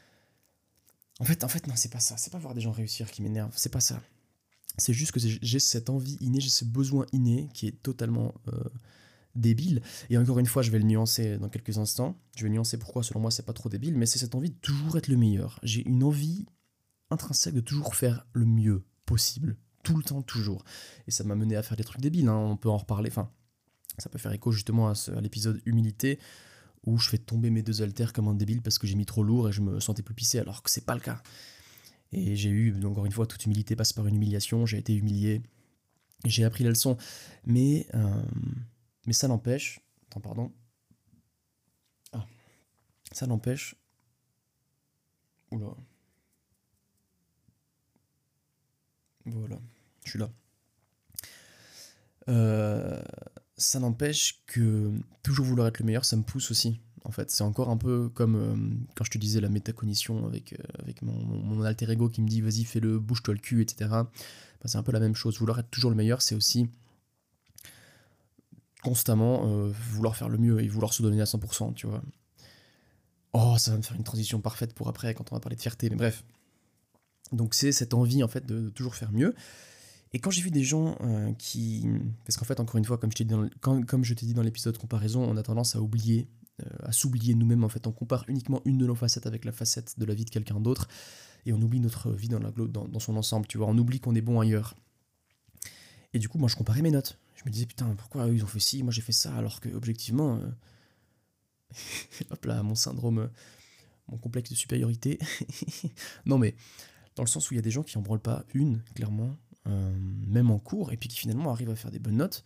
En fait, en fait, non, c'est pas ça. C'est pas voir des gens réussir qui m'énerve. C'est pas ça. C'est juste que j'ai j'ai cette envie innée, j'ai ce besoin inné qui est totalement euh, débile. Et encore une fois, je vais le nuancer dans quelques instants. Je vais nuancer pourquoi, selon moi, c'est pas trop débile, mais c'est cette envie de toujours être le meilleur. J'ai une envie intrinsèque de toujours faire le mieux possible. Tout le temps, toujours. Et ça m'a mené à faire des trucs débiles, hein. On peut en reparler. Enfin, ça peut faire écho justement à, ce- à l'épisode humilité, où je fais tomber mes deux haltères comme un débile parce que j'ai mis trop lourd et je me sentais plus pissé, alors que c'est pas le cas. Et j'ai eu, encore une fois, toute humilité passe par une humiliation, j'ai été humilié, j'ai appris la leçon, mais, euh, mais ça n'empêche, attends, pardon, ah, ça n'empêche, oula, voilà, je suis là. Euh, ça n'empêche que toujours vouloir être le meilleur, ça me pousse aussi. En fait, c'est encore un peu comme euh, quand je te disais la métacognition avec, euh, avec mon, mon, mon alter ego qui me dit vas-y fais-le, bouge-toi le cul, et cetera. Ben, c'est un peu la même chose. Vouloir être toujours le meilleur, c'est aussi constamment euh, vouloir faire le mieux et vouloir se donner à cent pour cent, tu vois. Oh, ça va me faire une transition parfaite pour après quand on va parler de fierté, mais bref. Donc c'est cette envie en fait de, de toujours faire mieux. Et quand j'ai vu des gens euh, qui... Parce qu'en fait, encore une fois, comme je t'ai dit dans, le- quand- comme je t'ai dit dans l'épisode comparaison, on a tendance à oublier, euh, à s'oublier nous-mêmes. En fait, on compare uniquement une de nos facettes avec la facette de la vie de quelqu'un d'autre, et on oublie notre vie dans, la, glo- dans, dans son ensemble, tu vois. On oublie qu'on est bon ailleurs. Et du coup, moi, je comparais mes notes. Je me disais, putain, pourquoi eux, ils ont fait ci, moi j'ai fait ça, alors que, objectivement, euh, hop là, mon syndrome, euh, mon complexe de supériorité. Non, mais dans le sens où il y a des gens qui en branlent pas une, clairement, euh, même en cours, et puis qui finalement arrivent à faire des bonnes notes.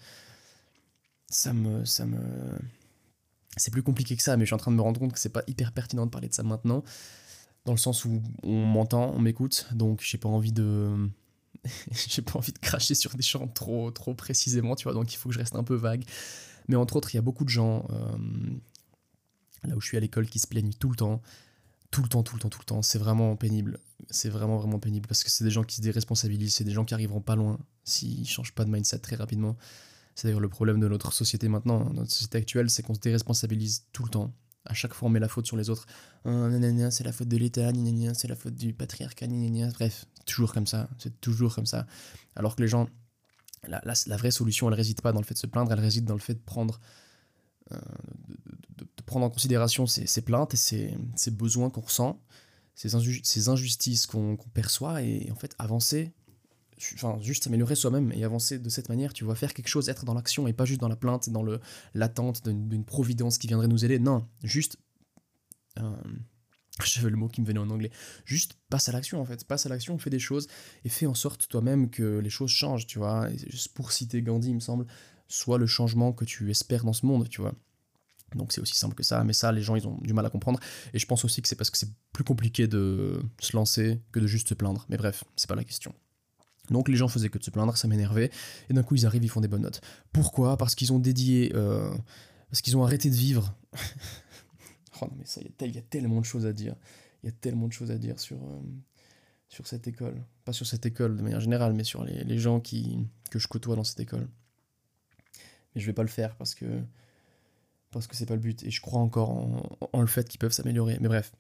Ça me, ça me, c'est plus compliqué que ça, mais je suis en train de me rendre compte que c'est pas hyper pertinent de parler de ça maintenant, dans le sens où on m'entend, on m'écoute, donc j'ai pas envie de, j'ai pas envie de cracher sur des gens trop, trop précisément, tu vois, donc il faut que je reste un peu vague. Mais entre autres, il y a beaucoup de gens, euh, là où je suis à l'école, qui se plaignent tout le temps, tout le temps, tout le temps, tout le temps. C'est vraiment pénible. C'est vraiment, vraiment pénible parce que c'est des gens qui se déresponsabilisent, c'est des gens qui arriveront pas loin s'ils changent pas de mindset très rapidement. C'est d'ailleurs le problème de notre société maintenant, notre société actuelle, c'est qu'on se déresponsabilise tout le temps. À chaque fois, on met la faute sur les autres. Ah, nanana, c'est la faute de l'État, nanana, c'est la faute du patriarcat, nanana. Bref, toujours comme ça, c'est toujours comme ça. Alors que les gens, la, la, la vraie solution, elle réside pas dans le fait de se plaindre, elle réside dans le fait de prendre, euh, de, de- de prendre en considération ces, ces plaintes et ces, ces besoins qu'on ressent, ces, inju- ces injustices qu'on qu'on perçoit et en fait avancer, enfin juste s'améliorer soi-même et avancer de cette manière, tu vois, faire quelque chose, être dans l'action et pas juste dans la plainte, dans le l'attente d'une d'une providence qui viendrait nous aider. Non, juste euh, j'avais le mot qui me venait en anglais. Juste passe à l'action en fait, passe à l'action, fais des choses et fais en sorte toi-même que les choses changent, tu vois. Et juste pour citer Gandhi, il me semble, soit le changement que tu espères dans ce monde, tu vois. Donc c'est aussi simple que ça, mais ça, les gens, ils ont du mal à comprendre. Et je pense aussi que c'est parce que c'est plus compliqué de se lancer que de juste se plaindre. Mais bref, c'est pas la question. Donc les gens faisaient que de se plaindre, ça m'énervait. Et d'un coup, ils arrivent, ils font des bonnes notes. Pourquoi? Parce qu'ils ont dédié... euh, parce qu'ils ont arrêté de vivre. Oh non, mais ça, il y, a tel- il y a tellement de choses à dire. Il y a tellement de choses à dire sur, euh, sur cette école. Pas sur cette école de manière générale, mais sur les, les gens qui, que je côtoie dans cette école. Mais je vais pas le faire parce que parce que c'est pas le but. Et je crois encore en, en le fait qu'ils peuvent s'améliorer. Mais bref.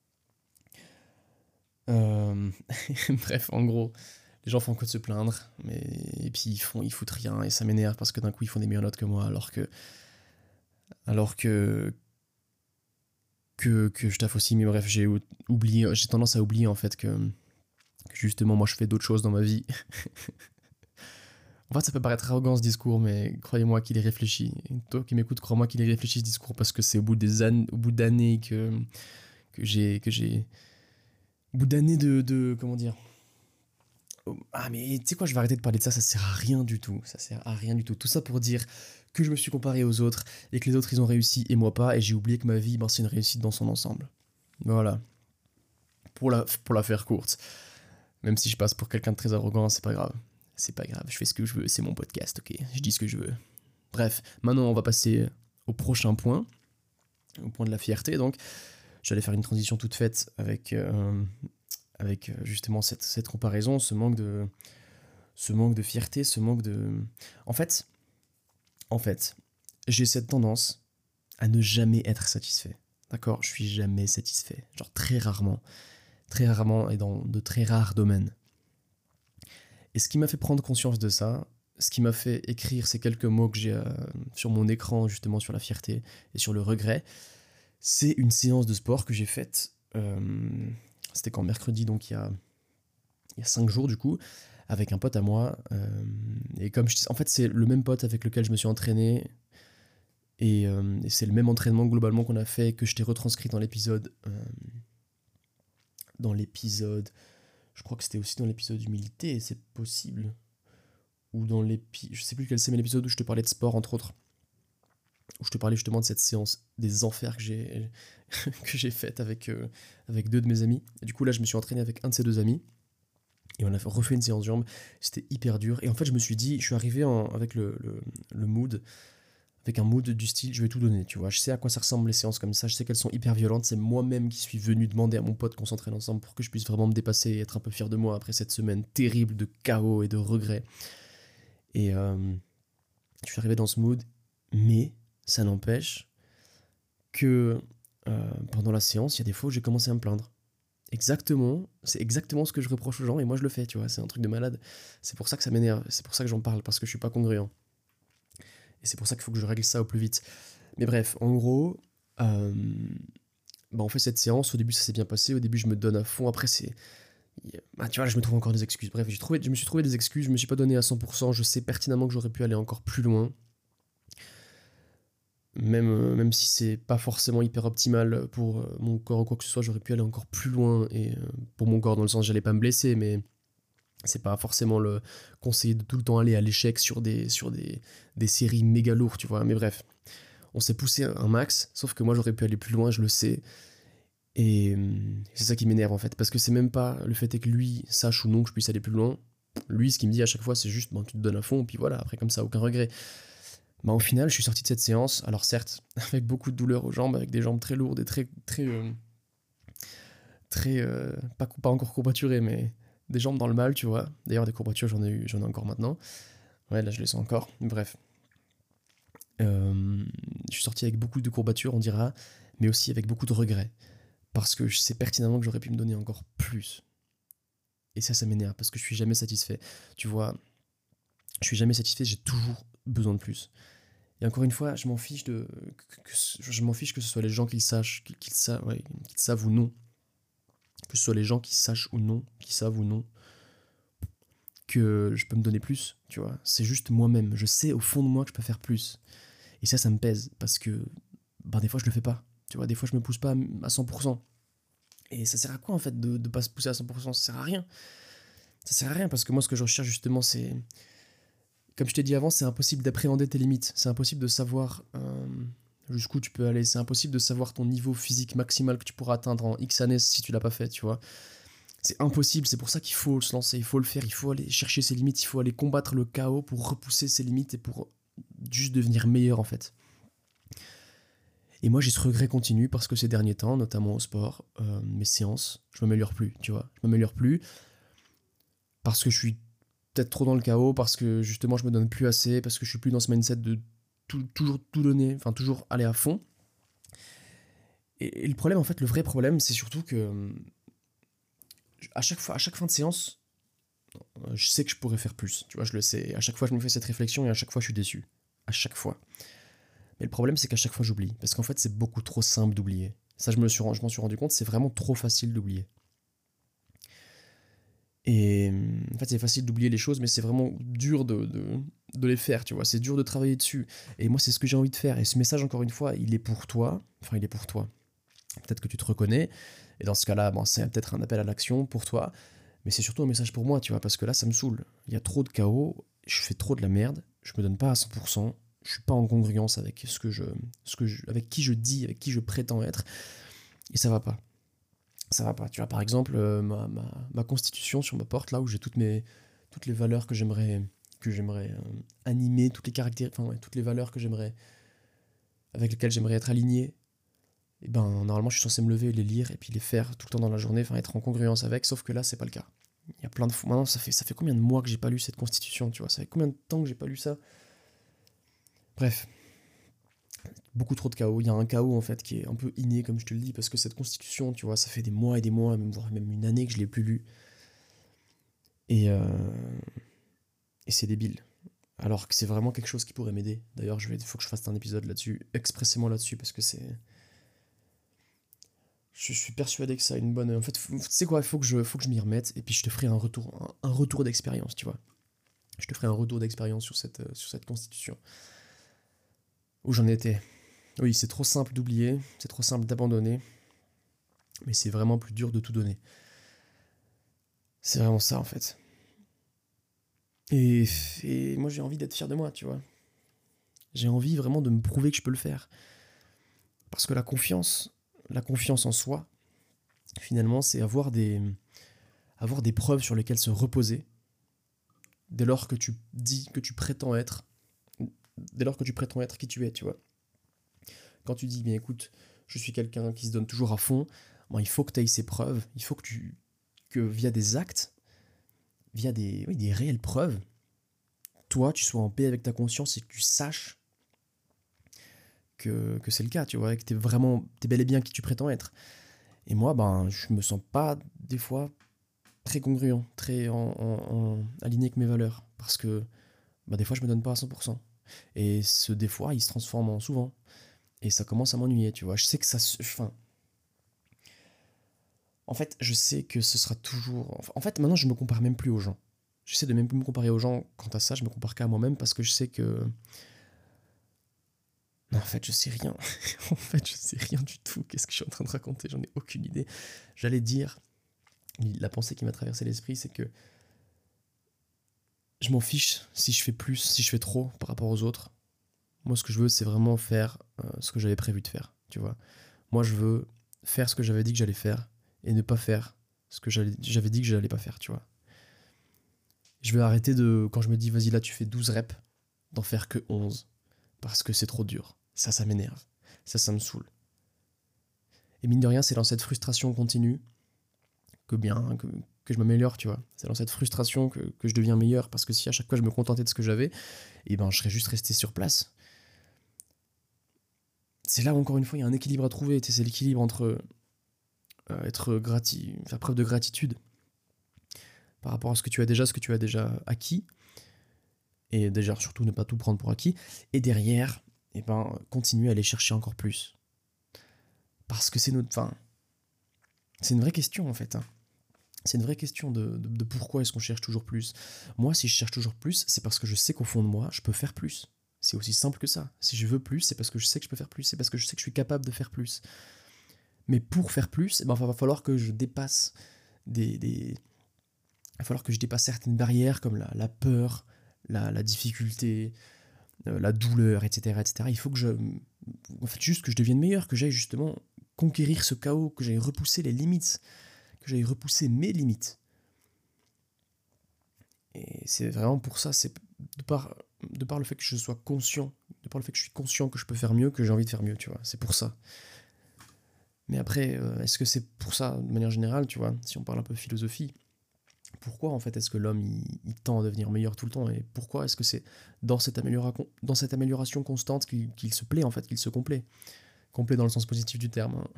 Euh, Bref, en gros, les gens font que de se plaindre. Mais... Et puis ils, font, ils foutent rien. Et ça m'énerve parce que d'un coup, ils font des meilleures notes que moi. Alors que. Alors que. Que, que je taffe aussi. Mais bref, j'ai oublié. J'ai tendance à oublier en fait que, que justement, moi, je fais d'autres choses dans ma vie. En fait, ça peut paraître arrogant ce discours, mais croyez-moi qu'il est réfléchi. Et toi qui m'écoutes, crois-moi qu'il est réfléchi ce discours parce que c'est au bout des années, au bout d'années que, que j'ai, que j'ai, au bout d'années de, de, comment dire. Oh, ah mais tu sais quoi, je vais arrêter de parler de ça, ça sert à rien du tout, ça sert à rien du tout. Tout ça pour dire que je me suis comparé aux autres et que les autres ils ont réussi et moi pas, et j'ai oublié que ma vie, ben, c'est une réussite dans son ensemble. Voilà, pour la, pour la faire courte. Même si je passe pour quelqu'un de très arrogant, c'est pas grave. C'est pas grave, je fais ce que je veux, c'est mon podcast, ok. Je dis ce que je veux. Bref, maintenant on va passer au prochain point, au point de la fierté. Donc, j'allais faire une transition toute faite avec, euh, avec justement cette, cette comparaison, ce manque de, ce manque de fierté, ce manque de. En fait, en fait, j'ai cette tendance à ne jamais être satisfait. D'accord? Je suis jamais satisfait. Genre très rarement. Très rarement et dans de très rares domaines. Et ce qui m'a fait prendre conscience de ça, ce qui m'a fait écrire ces quelques mots que j'ai euh, sur mon écran, justement sur la fierté et sur le regret, c'est une séance de sport que j'ai faite. Euh, c'était quand mercredi, donc il y a, il y a cinq jours du coup, avec un pote à moi. Euh, et comme je, en fait, c'est le même pote avec lequel je me suis entraîné Et, euh, et c'est le même entraînement globalement qu'on a fait, que je t'ai retranscrit dans l'épisode. Euh, dans l'épisode. Je crois que c'était aussi dans l'épisode humilité, c'est possible. Ou dans l'épisode. Je sais plus quel c'est, mais l'épisode où je te parlais de sport, entre autres. Où je te parlais justement de cette séance des enfers que j'ai, que j'ai faite avec, euh, avec deux de mes amis. Et du coup, là, je me suis entraîné avec un de ces deux amis. Et on a refait une séance jambes. C'était hyper dur. Et en fait, je me suis dit, je suis arrivé en- avec le, le, le mood. Avec un mood du style, je vais tout donner, tu vois. Je sais à quoi ça ressemble les séances comme ça. Je sais qu'elles sont hyper violentes. C'est moi-même qui suis venu demander à mon pote qu'on s'entraîne ensemble pour que je puisse vraiment me dépasser et être un peu fier de moi après cette semaine terrible de chaos et de regrets. Et euh, je suis arrivé dans ce mood. Mais ça n'empêche que euh, pendant la séance, il y a des fois où j'ai commencé à me plaindre. Exactement, c'est exactement ce que je reproche aux gens et moi je le fais, tu vois, c'est un truc de malade. C'est pour ça que ça m'énerve, c'est pour ça que j'en parle, parce que je suis pas congruent. Et c'est pour ça qu'il faut que je règle ça au plus vite. Mais bref, en gros, euh, bah on fait cette séance, au début ça s'est bien passé, au début je me donne à fond, après c'est... Bah, tu vois, là je me trouve encore des excuses. Bref, j'ai trouvé, je me suis trouvé des excuses, je me suis pas donné à cent pour cent, je sais pertinemment que j'aurais pu aller encore plus loin. Même, euh, même si c'est pas forcément hyper optimal pour euh, mon corps ou quoi que ce soit, j'aurais pu aller encore plus loin. Et euh, pour mon corps, dans le sens, j'allais pas me blesser, mais c'est pas forcément le conseiller de tout le temps aller à l'échec sur des, sur des, des séries méga lourdes, tu vois. Mais bref, on s'est poussé un max, sauf que moi j'aurais pu aller plus loin, je le sais. Et euh, c'est ça qui m'énerve en fait, parce que c'est même pas le fait est que lui sache ou non que je puisse aller plus loin. Lui, ce qu'il me dit à chaque fois, c'est juste, bon, tu te donnes à fond, puis voilà, après comme ça, aucun regret. Bah, au final, je suis sorti de cette séance, alors certes, avec beaucoup de douleur aux jambes, avec des jambes très lourdes et très, très, euh, très, euh, pas, pas encore courbaturées, mais des jambes dans le mal, tu vois. D'ailleurs, des courbatures, j'en ai eu, j'en ai encore maintenant. Ouais, là, je les sens encore. Bref, euh, je suis sorti avec beaucoup de courbatures, on dira, mais aussi avec beaucoup de regrets, parce que je sais pertinemment que j'aurais pu me donner encore plus. Et ça, ça m'énerve, parce que je suis jamais satisfait. Tu vois, je suis jamais satisfait, j'ai toujours besoin de plus. Et encore une fois, je m'en fiche de, que, que, je m'en fiche que ce soit les gens qui le sachent, qu'ils, qu'ils savent, ouais, qu'ils savent ou non, que ce soit les gens qui sachent ou non, qui savent ou non, que je peux me donner plus, tu vois. C'est juste moi-même. Je sais au fond de moi que je peux faire plus. Et ça, ça me pèse parce que, ben, des fois, je le fais pas. Tu vois, des fois, je me pousse pas à cent pour cent. Et ça sert à quoi en fait de ne pas se pousser à cent pour cent? Ça sert à rien. Ça sert à rien parce que moi, ce que je recherche justement, c'est, comme je t'ai dit avant, c'est impossible d'appréhender tes limites. C'est impossible de savoir euh, jusqu'où tu peux aller. C'est impossible de savoir ton niveau physique maximal que tu pourras atteindre en X années si tu l'as pas fait, tu vois. C'est impossible, c'est pour ça qu'il faut se lancer, il faut le faire, il faut aller chercher ses limites, il faut aller combattre le chaos pour repousser ses limites et pour juste devenir meilleur en fait. Et moi j'ai ce regret continu parce que ces derniers temps, notamment au sport, euh, mes séances, je m'améliore plus, tu vois. Je m'améliore plus parce que je suis peut-être trop dans le chaos, parce que justement je me donne plus assez, parce que je suis plus dans ce mindset de tout, toujours tout donner, enfin toujours aller à fond. Et, et le problème en fait, le vrai problème, c'est surtout que à chaque fois, à chaque fin de séance, je sais que je pourrais faire plus, tu vois, je le sais. Et à chaque fois, je me fais cette réflexion et à chaque fois, je suis déçu. À chaque fois. Mais le problème, c'est qu'à chaque fois, j'oublie. Parce qu'en fait, c'est beaucoup trop simple d'oublier. Ça, je me suis, je m'en suis rendu compte, c'est vraiment trop facile d'oublier. Et en fait, c'est facile d'oublier les choses, mais c'est vraiment dur de, de, de les faire, tu vois. C'est dur de travailler dessus. Et moi, c'est ce que j'ai envie de faire. Et ce message, encore une fois, il est pour toi. Enfin, il est pour toi. Peut-être que tu te reconnais. Et dans ce cas-là, bon, c'est peut-être un appel à l'action pour toi. Mais c'est surtout un message pour moi, tu vois, parce que là, ça me saoule. Il y a trop de chaos, je fais trop de la merde, je me donne pas à cent pour cent, je suis pas en congruence avec ce que je, ce que je, avec qui je dis, avec qui je prétends être, et ça va pas. Ça va pas. Tu vois, par exemple, euh, ma, ma, ma constitution sur ma porte, là où j'ai toutes mes, toutes les valeurs que j'aimerais, que j'aimerais euh, animer, toutes les caractères, enfin ouais, toutes les valeurs que j'aimerais, avec lesquelles j'aimerais être aligné. Et ben normalement je suis censé me lever et les lire et puis les faire tout le temps dans la journée, enfin être en congruence avec, sauf que là c'est pas le cas. Il y a plein de fois, maintenant ça fait, ça fait combien de mois que j'ai pas lu cette constitution, tu vois, ça fait combien de temps que j'ai pas lu ça. Bref, beaucoup trop de chaos, il y a un chaos en fait qui est un peu inné comme je te le dis, parce que cette constitution, tu vois, ça fait des mois et des mois, même, voire même une année que je l'ai plus lu. Et, euh, et c'est débile. Alors que c'est vraiment quelque chose qui pourrait m'aider. D'ailleurs, il faut que je fasse un épisode là-dessus, expressément là-dessus, parce que c'est... Je suis persuadé que ça a une bonne. En fait, tu sais quoi, il faut que je, faut que je m'y remette et puis je te ferai un retour, un, un retour d'expérience, tu vois. Je te ferai un retour d'expérience sur cette, sur cette constitution. Où j'en étais. Oui, c'est trop simple d'oublier, c'est trop simple d'abandonner, mais c'est vraiment plus dur de tout donner. C'est vraiment ça en fait. Et, et moi j'ai envie d'être fier de moi, tu vois. J'ai envie vraiment de me prouver que je peux le faire. Parce que la confiance, la confiance en soi, finalement, c'est avoir des, avoir des preuves sur lesquelles se reposer dès lors que tu dis que tu prétends être, dès lors que tu prétends être qui tu es, tu vois. Quand tu dis, bien écoute, je suis quelqu'un qui se donne toujours à fond, bon, il faut que tu aies ces preuves, il faut que tu, que via des actes, via des, oui, des réelles preuves, toi, tu sois en paix avec ta conscience et que tu saches que, que c'est le cas, tu vois, et que t'es vraiment, t'es bel et bien qui tu prétends être. Et moi, ben, je me sens pas, des fois, très congruent, très en, en- en- aligné avec mes valeurs, parce que, ben, des fois, je me donne pas à cent pour cent. Et ce des fois, il se transforme en souvent, et ça commence à m'ennuyer, tu vois. Je sais que ça se... Enfin, en fait, je sais que ce sera toujours... En fait, maintenant, je me compare même plus aux gens. J'essaie de même plus me comparer aux gens quant à ça, je me compare qu'à moi-même, parce que je sais que... Non, en fait, je sais rien. En fait, je sais rien du tout. Qu'est-ce que je suis en train de raconter? J'en ai aucune idée. J'allais dire, la pensée qui m'a traversé l'esprit, c'est que je m'en fiche si je fais plus, si je fais trop par rapport aux autres. Moi, ce que je veux, c'est vraiment faire euh, ce que j'avais prévu de faire, tu vois. Moi, je veux faire ce que j'avais dit que j'allais faire et ne pas faire ce que j'allais- j'avais dit que j'allais pas faire, tu vois. Je vais arrêter de, quand je me dis, vas-y, là, tu fais douze reps, d'en faire que onze parce que c'est trop dur. Ça, ça m'énerve. Ça, ça me saoule. Et mine de rien, c'est dans cette frustration continue que bien, que, que je m'améliore, tu vois. C'est dans cette frustration que, que je deviens meilleur, parce que si à chaque fois je me contentais de ce que j'avais, et ben je serais juste resté sur place. C'est là où, encore une fois, il y a un équilibre à trouver. C'est l'équilibre entre euh, être grati faire preuve de gratitude par rapport à ce que tu as déjà, ce que tu as déjà acquis, et déjà surtout ne pas tout prendre pour acquis, et derrière, et ben continuer à aller chercher encore plus. Parce que c'est notre, enfin, c'est une vraie question en fait. Hein. C'est une vraie question de, de, de pourquoi est-ce qu'on cherche toujours plus. Moi, si je cherche toujours plus, c'est parce que je sais qu'au fond de moi, je peux faire plus. C'est aussi simple que ça. Si je veux plus, c'est parce que je sais que je peux faire plus. C'est parce que je sais que je suis capable de faire plus. Mais pour faire plus, eh ben, il va falloir que je dépasse des, des... Il va falloir que je dépasse certaines barrières comme la, la peur, la, la difficulté, euh, la douleur, et cetera, et cetera. Il faut que je... En fait, juste que je devienne meilleur, que j'aille justement conquérir ce chaos, que j'aille repousser les limites, que j'aille repousser mes limites. Et c'est vraiment pour ça, c'est de par, de par le fait que je sois conscient, de par le fait que je suis conscient que je peux faire mieux, que j'ai envie de faire mieux, tu vois. C'est pour ça. Mais après, euh, est-ce que c'est pour ça, de manière générale, tu vois, si on parle un peu philosophie, pourquoi en fait est-ce que l'homme il, il tend à devenir meilleur tout le temps et pourquoi est-ce que c'est dans cette, améliora- dans cette amélioration constante qu'il qu'il se plaît en fait, qu'il se complaît, complet dans le sens positif du terme. Hein.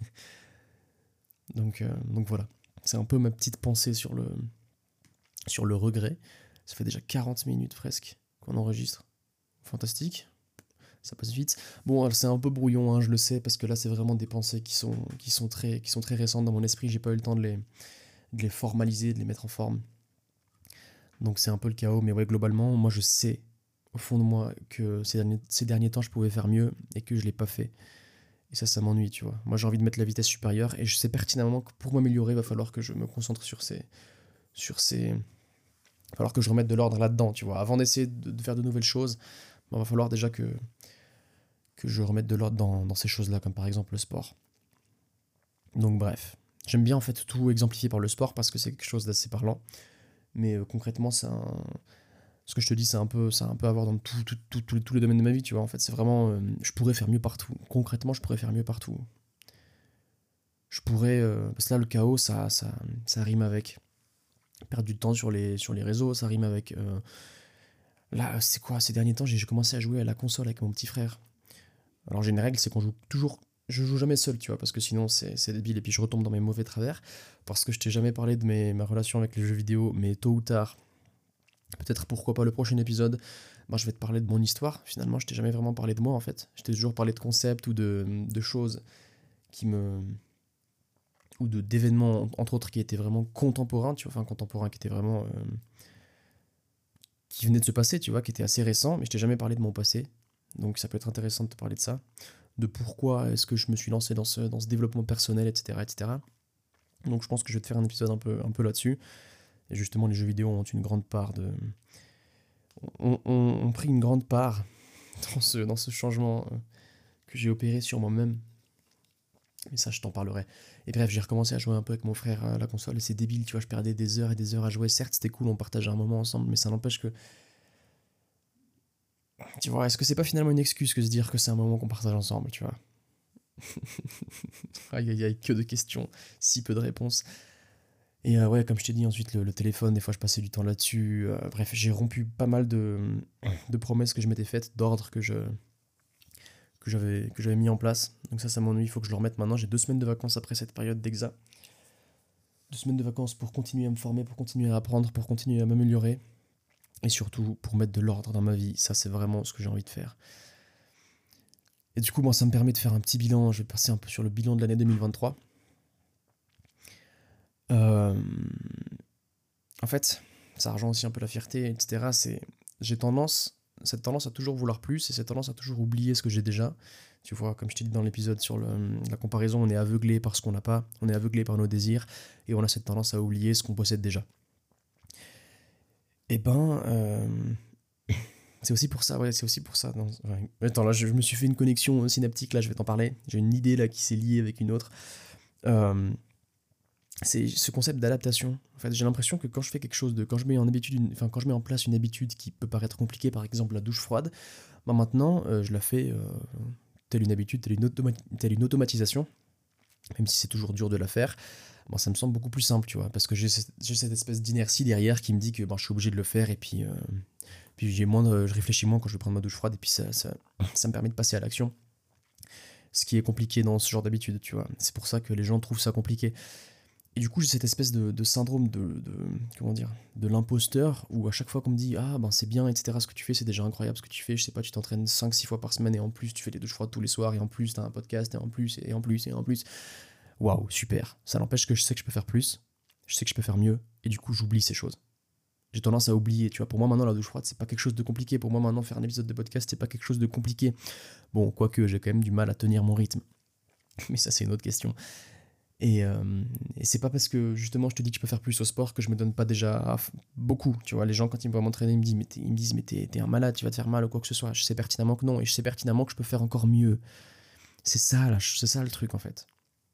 Donc, euh, donc voilà, c'est un peu ma petite pensée sur le, sur le regret. Ça fait déjà quarante minutes presque qu'on enregistre. Fantastique, ça passe vite. Bon, c'est un peu brouillon, hein, je le sais, parce que là, c'est vraiment des pensées qui sont, qui sont, très, qui sont très récentes dans mon esprit. J'ai pas eu le temps de les, de les formaliser, de les mettre en forme. Donc c'est un peu le chaos, mais ouais, globalement, moi, je sais, au fond de moi, que ces derniers, ces derniers temps, je pouvais faire mieux et que je l'ai pas fait. Et ça, ça m'ennuie, tu vois. Moi, j'ai envie de mettre la vitesse supérieure et je sais pertinemment que pour m'améliorer, il va falloir que je me concentre sur ces... Sur ces... Il va falloir que je remette de l'ordre là-dedans, tu vois. Avant d'essayer de, de faire de nouvelles choses, il va falloir déjà que, que je remette de l'ordre dans, dans ces choses-là, comme par exemple le sport. Donc bref, j'aime bien en fait tout exemplifier par le sport parce que c'est quelque chose d'assez parlant. Mais euh, concrètement, c'est un... ce que je te dis, c'est un peu, c'est un peu à voir dans tout, tout, tout, tout- tous les domaines de ma vie, tu vois. En fait, c'est vraiment, euh, je pourrais faire mieux partout. Concrètement, je pourrais faire mieux partout. Je pourrais, euh, parce que là, le chaos, ça, ça, ça rime avec perdre du temps sur les, sur les réseaux, ça rime avec. euh, Là, c'est quoi, ces derniers temps, j'ai j'ai commencé à jouer à la console avec mon petit frère. Alors, j'ai une règle, c'est qu'on joue toujours. Je joue jamais seul, tu vois, parce que sinon c'est c'est débile et puis je retombe dans mes mauvais travers. Parce que je t'ai jamais parlé de mes, ma relation avec les jeux vidéo, mais tôt ou tard, peut-être pourquoi pas le prochain épisode, ben, je vais te parler de mon histoire. Finalement, je t'ai jamais vraiment parlé de moi en fait. Je t'ai toujours parlé de concepts ou de, de choses qui me. Ou de d'événements, entre autres, qui étaient vraiment contemporains, tu vois, enfin contemporains, qui étaient vraiment. euh, qui venaient de se passer, tu vois, qui étaient assez récents, mais je t'ai jamais parlé de mon passé. Donc ça peut être intéressant de te parler de ça. de pourquoi est-ce que je me suis lancé dans ce, dans ce développement personnel, et cetera, et cetera. Donc je pense que je vais te faire un épisode un peu, un peu là-dessus. Et justement, les jeux vidéo ont une grande part de... ont, ont- ont pris une grande part dans ce, dans ce changement euh, que j'ai opéré sur moi-même. Mais ça, je t'en parlerai. Et bref, j'ai recommencé à jouer un peu avec mon frère à la console, et c'est débile, tu vois, je perdais des heures et des heures à jouer. Certes, c'était cool, on partageait un moment ensemble, mais ça n'empêche que... Tu vois, est-ce que c'est pas finalement une excuse que de se dire que c'est un moment qu'on partage ensemble, tu vois? Aïe aïe aïe, que de questions, si peu de réponses. Et euh, ouais, comme je t'ai dit, ensuite le, le téléphone, des fois je passais du temps là-dessus. Euh, bref, j'ai rompu pas mal de, de promesses que je m'étais faites, d'ordres que je que j'avais que j'avais mis en place. Donc ça, ça m'ennuie, il faut que je le remette maintenant. J'ai deux semaines de vacances après cette période d'exa. Deux semaines de vacances pour continuer à me former, pour continuer à apprendre, pour continuer à m'améliorer. Et surtout, pour mettre de l'ordre dans ma vie. Ça, c'est vraiment ce que j'ai envie de faire. Et du coup, moi, ça me permet de faire un petit bilan. Je vais passer un peu sur le bilan de l'année deux mille vingt-trois. Euh, En fait, ça rejoint aussi un peu la fierté, et cetera. C'est, j'ai tendance, cette tendance à toujours vouloir plus et cette tendance à toujours oublier ce que j'ai déjà. Tu vois, comme je t'ai dit dans l'épisode sur le, la comparaison, on est aveuglé par ce qu'on n'a pas, on est aveuglé par nos désirs et on a cette tendance à oublier ce qu'on possède déjà. Et ben, euh, c'est aussi pour ça, ouais, c'est aussi pour ça. Non, ouais. Attends, là, je, je me suis fait une connexion synaptique, là, je vais t'en parler. J'ai une idée là qui s'est liée avec une autre. Euh, c'est ce concept d'adaptation. En fait, j'ai l'impression que quand je fais quelque chose de, quand je mets en habitude, une- enfin quand je mets en place une habitude qui peut paraître compliquée, par exemple la douche froide, bah maintenant euh, je la fais euh, telle une habitude, telle une, automa- telle une automatisation, même si c'est toujours dur de la faire. Bon, ça me semble beaucoup plus simple, tu vois, parce que j'ai cette, j'ai cette espèce d'inertie derrière qui me dit que ben, je suis obligé de le faire et puis, euh, puis j'ai moins de- je réfléchis moins quand je vais prendre ma douche froide et puis ça, ça, ça me permet de passer à l'action. Ce qui est compliqué dans ce genre d'habitude, tu vois. C'est pour ça que les gens trouvent ça compliqué. Et du coup, j'ai cette espèce de, de syndrome de, de- comment dire, de l'imposteur, où à chaque fois qu'on me dit ah ben c'est bien, et cetera, ce que tu fais, c'est déjà incroyable ce que tu fais, je sais pas, tu t'entraînes cinq six fois par semaine, et en plus, tu fais des douches froides tous les soirs, et en plus, t'as un podcast, et en plus, et en plus, et en plus. Waouh, super. Ça n'empêche que je sais que je peux faire plus, je sais que je peux faire mieux, et du coup, j'oublie ces choses. J'ai tendance à oublier, tu vois. Pour moi, maintenant, la douche froide, c'est pas quelque chose de compliqué. Pour moi, maintenant, faire un épisode de podcast, c'est pas quelque chose de compliqué. Bon, quoique, j'ai quand même du mal à tenir mon rythme. Mais ça, c'est une autre question. Et, euh, et c'est pas parce que justement je te dis que je peux faire plus au sport que je me donne pas déjà beaucoup. Tu vois, les gens quand ils me voient m'entraîner, ils me disent mais t'es, ils me disent mais t'es, t'es un malade, tu vas te faire mal ou quoi que ce soit. Je sais pertinemment que non, et je sais pertinemment que je peux faire encore mieux. C'est ça là, c'est ça le truc en fait.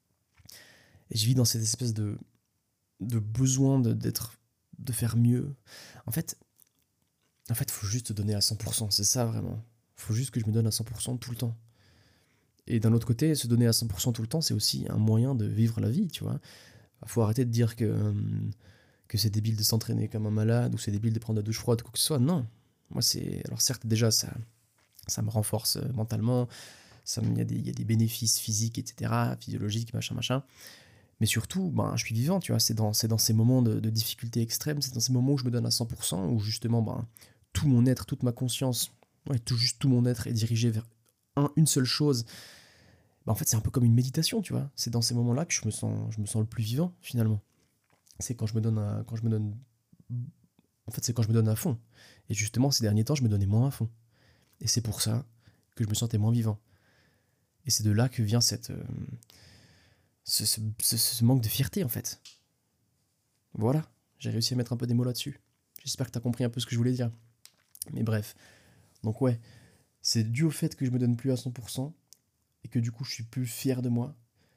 Et je vis dans cette espèce de, de besoin de, d'être, de faire mieux. En fait, en fait, faut juste te donner à cent pour cent. C'est ça vraiment. Faut juste que je me donne à cent pour cent tout le temps. Et d'un autre côté, se donner à cent pour cent tout le temps, c'est aussi un moyen de vivre la vie, tu vois. Faut arrêter de dire que hum, que c'est débile de s'entraîner comme un malade ou c'est débile de prendre la douche froide, quoi que ce soit. Non. Moi, c'est. Alors, certes, déjà, ça, ça me renforce euh, mentalement, ça me- il y, a des- il y a des bénéfices physiques, et cetera, physiologiques, machin, machin. Mais surtout, ben, je suis vivant, tu vois. C'est dans, c'est dans ces moments de, de difficulté extrême, c'est dans ces moments où je me donne à cent pour cent, où justement, ben, tout mon être, toute ma conscience, ouais, tout juste tout mon être est dirigé vers un, une seule chose. Ben, en fait, c'est un peu comme une méditation, tu vois. C'est dans ces moments-là que je me sens, je me sens le plus vivant, finalement. C'est quand je me donne à, quand je me donne en fait c'est quand je me donne à fond, et justement ces derniers temps je me donnais moins à fond, et c'est pour ça que je me sentais moins vivant, et c'est de là que vient cette euh, ce, ce- ce- ce manque de fierté en fait. Voilà, j'ai réussi à mettre un peu des mots là-dessus, j'espère que t'as compris un peu ce que je voulais dire, mais bref. Donc ouais, c'est dû au fait que je me donne plus à cent pour cent et que du coup je suis plus fier de moi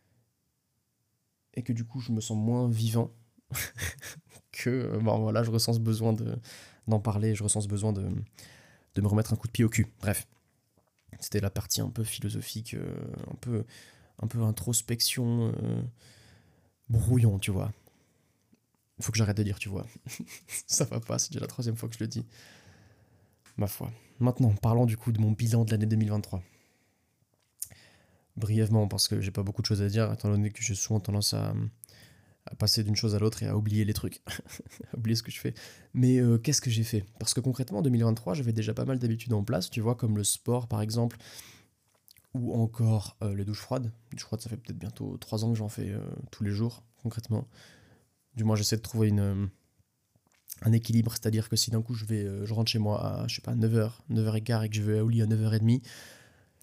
et que du coup je me sens moins vivant que euh, bon voilà, je ressens ce besoin de d'en parler, je ressens ce besoin de de me remettre un coup de pied au cul. Bref, c'était la partie un peu philosophique, euh, un peu, un peu introspection, euh, brouillon, tu vois. Il faut que j'arrête de dire, tu vois. Ça va pas, c'est déjà la troisième fois que je le dis. Ma foi. Maintenant, parlons du coup de mon bilan de l'année deux mille vingt-trois. Brièvement, parce que j'ai pas beaucoup de choses à dire, étant donné que j'ai souvent tendance à, à passer d'une chose à l'autre et à oublier les trucs, à oublier ce que je fais. Mais euh, qu'est-ce que j'ai fait? Parce que concrètement, en deux mille vingt-trois, j'avais déjà pas mal d'habitudes en place, tu vois, comme le sport par exemple, ou encore euh, les douches froides. Les douches froides, ça fait peut-être bientôt trois ans que j'en fais euh, tous les jours, concrètement. Du moins, j'essaie de trouver une, euh, un équilibre, c'est-à-dire que si d'un coup je vais, euh, je rentre chez moi à, je sais pas, neuf heures, neuf heures quinze et que je vais au lit à neuf heures trente,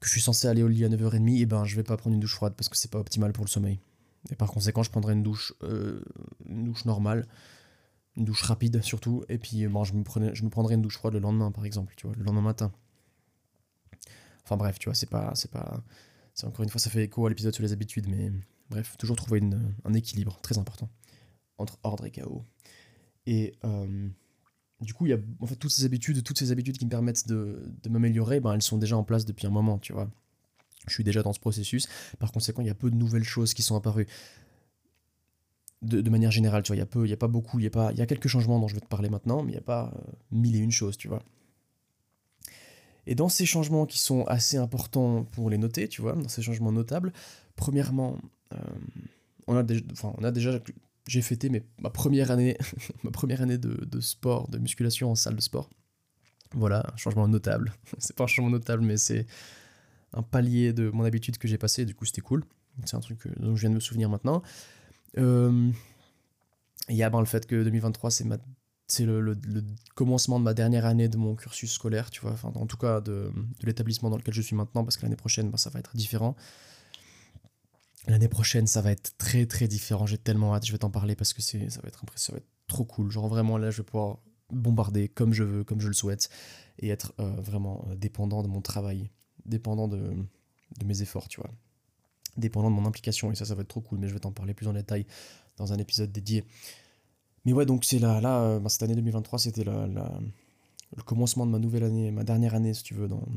que je suis censé aller au lit à neuf heures trente, et ben je vais pas prendre une douche froide parce que c'est pas optimal pour le sommeil. Et par conséquent, je prendrai une douche, euh, une douche normale, une douche rapide surtout, et puis bon, je me prenais, je me prendrai une douche froide le lendemain par exemple, tu vois, le lendemain matin. Enfin bref, tu vois, c'est pas, c'est pas, c'est encore une fois, ça fait écho à l'épisode sur les habitudes, mais bref, toujours trouver une, un équilibre très important entre ordre et chaos. Et euh, du coup, il y a en fait toutes ces habitudes, toutes ces habitudes qui me permettent de, de m'améliorer, ben elles sont déjà en place depuis un moment, tu vois. Je suis déjà dans ce processus. Par conséquent, il y a peu de nouvelles choses qui sont apparues. De, de manière générale, tu vois, il y a peu, il y a pas beaucoup, il y a pas, il y a quelques changements dont je vais te parler maintenant, mais il y a pas euh, mille et une choses, tu vois. Et dans ces changements qui sont assez importants pour les noter, tu vois, dans ces changements notables, premièrement, euh, on a déjà, enfin, on a déjà, j'ai fêté mes, ma première année, ma première année de, de sport, de musculation en salle de sport. Voilà, un changement notable. C'est pas un changement notable, mais c'est un palier de mon habitude que j'ai passé, du coup c'était cool. C'est un truc que- dont je viens de me souvenir maintenant. Euh, Il y a ben, le fait que deux mille vingt-trois, c'est ma, c'est le, le- le commencement de ma dernière année de mon cursus scolaire, tu vois, enfin, en tout cas de, de l'établissement dans lequel je suis maintenant, parce que l'année prochaine, ben, ça va être différent. L'année prochaine, ça va être très très différent. J'ai tellement hâte, je vais t'en parler parce que c'est, ça va être impressionnant, ça va être trop cool. Genre vraiment là, je vais pouvoir bombarder comme je veux, comme je le souhaite, et être euh, vraiment euh, dépendant de mon travail, dépendant de, de mes efforts, tu vois, dépendant de mon implication. Et ça, ça va être trop cool. Mais je vais t'en parler plus en détail dans un épisode dédié. Mais ouais, donc c'est là, là, euh, bah, cette année deux mille vingt-trois, c'était la, la- le commencement de ma nouvelle année, ma dernière année, si tu veux, dans,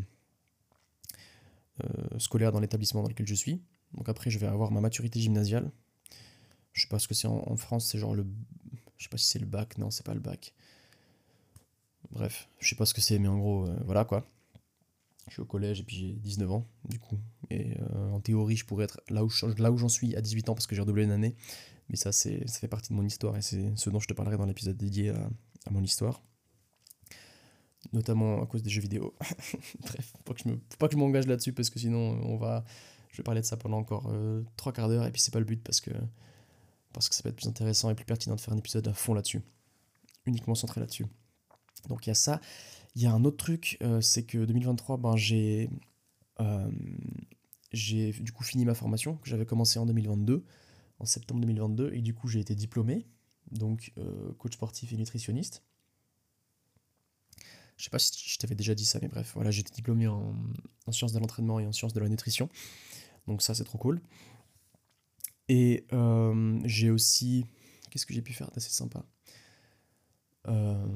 euh, scolaire dans l'établissement dans lequel je suis. Donc après, je vais avoir ma maturité gymnasiale. Je sais pas ce que c'est en, en France, c'est genre le. Je sais pas si c'est le bac, non, c'est pas le bac. Bref, je sais pas ce que c'est, mais en gros, euh, voilà quoi. Je suis au collège et puis j'ai dix-neuf ans, du coup. Et euh, en théorie, je pourrais être là où, je- là où j'en suis à dix-huit ans parce que j'ai redoublé une année. Mais ça, c'est, ça fait partie de mon histoire et c'est ce dont je te parlerai dans l'épisode dédié à, à mon histoire. Notamment à cause des jeux vidéo. Bref, faut pas que je me, faut pas que je m'engage là-dessus parce que sinon, on va. Je vais parler de ça pendant encore euh, trois quarts d'heure et puis c'est pas le but parce que, parce que ça peut être plus intéressant et plus pertinent de faire un épisode à fond là-dessus. Uniquement centré là-dessus. Donc il y a ça. Il y a un autre truc, euh, c'est que deux mille vingt-trois, ben, j'ai, euh, j'ai du coup fini ma formation que j'avais commencé en deux mille vingt-deux, en septembre deux mille vingt-deux, et du coup j'ai été diplômé, donc euh, coach sportif et nutritionniste. Je sais pas si je t'avais déjà dit ça, mais bref, voilà, j'ai été diplômé en, en sciences de l'entraînement et en sciences de la nutrition, donc ça c'est trop cool. Et euh, j'ai aussi, qu'est-ce que j'ai pu faire d'assez sympa? Euh,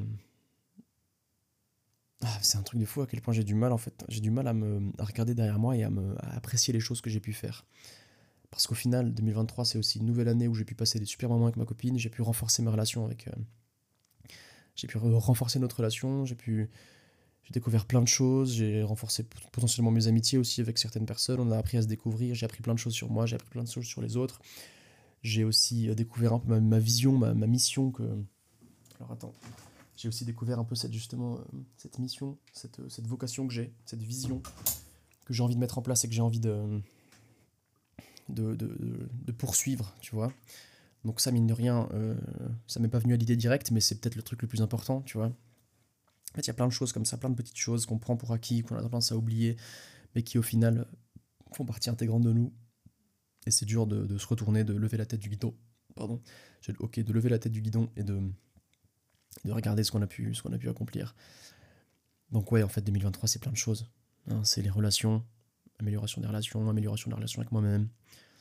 Ah, c'est un truc de fou à quel point j'ai du mal en fait. J'ai du mal à me à regarder derrière moi et à, me, à apprécier les choses que j'ai pu faire. Parce qu'au final, deux mille vingt-trois, c'est aussi une nouvelle année où j'ai pu passer des super moments avec ma copine, j'ai pu renforcer mes relations avec. Euh, j'ai pu renforcer notre relation, j'ai pu. J'ai découvert plein de choses, j'ai renforcé potentiellement mes amitiés aussi avec certaines personnes, on a appris à se découvrir, j'ai appris plein de choses sur moi, j'ai appris plein de choses sur les autres. J'ai aussi euh, découvert un peu ma, ma vision, ma, ma mission que. Alors attends. J'ai aussi découvert un peu cette, justement, euh, cette mission, cette, cette vocation que j'ai, cette vision que j'ai envie de mettre en place et que j'ai envie de, de, de, de- de poursuivre, tu vois. Donc ça, mine de rien, euh, ça m'est pas venu à l'idée directe, mais c'est peut-être le truc le plus important, tu vois. En fait, il y a plein de choses comme ça, plein de petites choses qu'on prend pour acquis, qu'on a tendance à oublier, mais qui au final font partie intégrante de nous. Et c'est dur de, de se retourner, de lever la tête du guidon. Pardon. J'ai le ok, de lever la tête du guidon et de, de regarder ce qu'on a pu, ce qu'on a pu accomplir. Donc ouais, en fait, deux mille vingt-trois, c'est plein de choses. Hein, c'est les relations, amélioration des relations, amélioration des relations avec moi-même.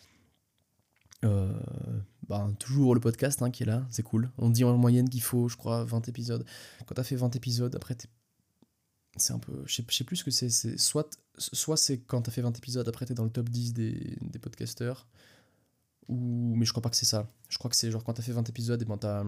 Euh, bah, toujours le podcast hein, qui est là, c'est cool. On dit en moyenne qu'il faut, je crois, vingt épisodes. Quand t'as fait vingt épisodes, après, t'es- c'est un peu... Je sais, je sais plus ce que c'est. c'est soit soit c'est quand t'as fait vingt épisodes, après t'es dans le top dix des, des podcasters. Ou... Mais je crois pas que c'est ça. Je crois que c'est genre quand t'as fait vingt épisodes, et ben t'as...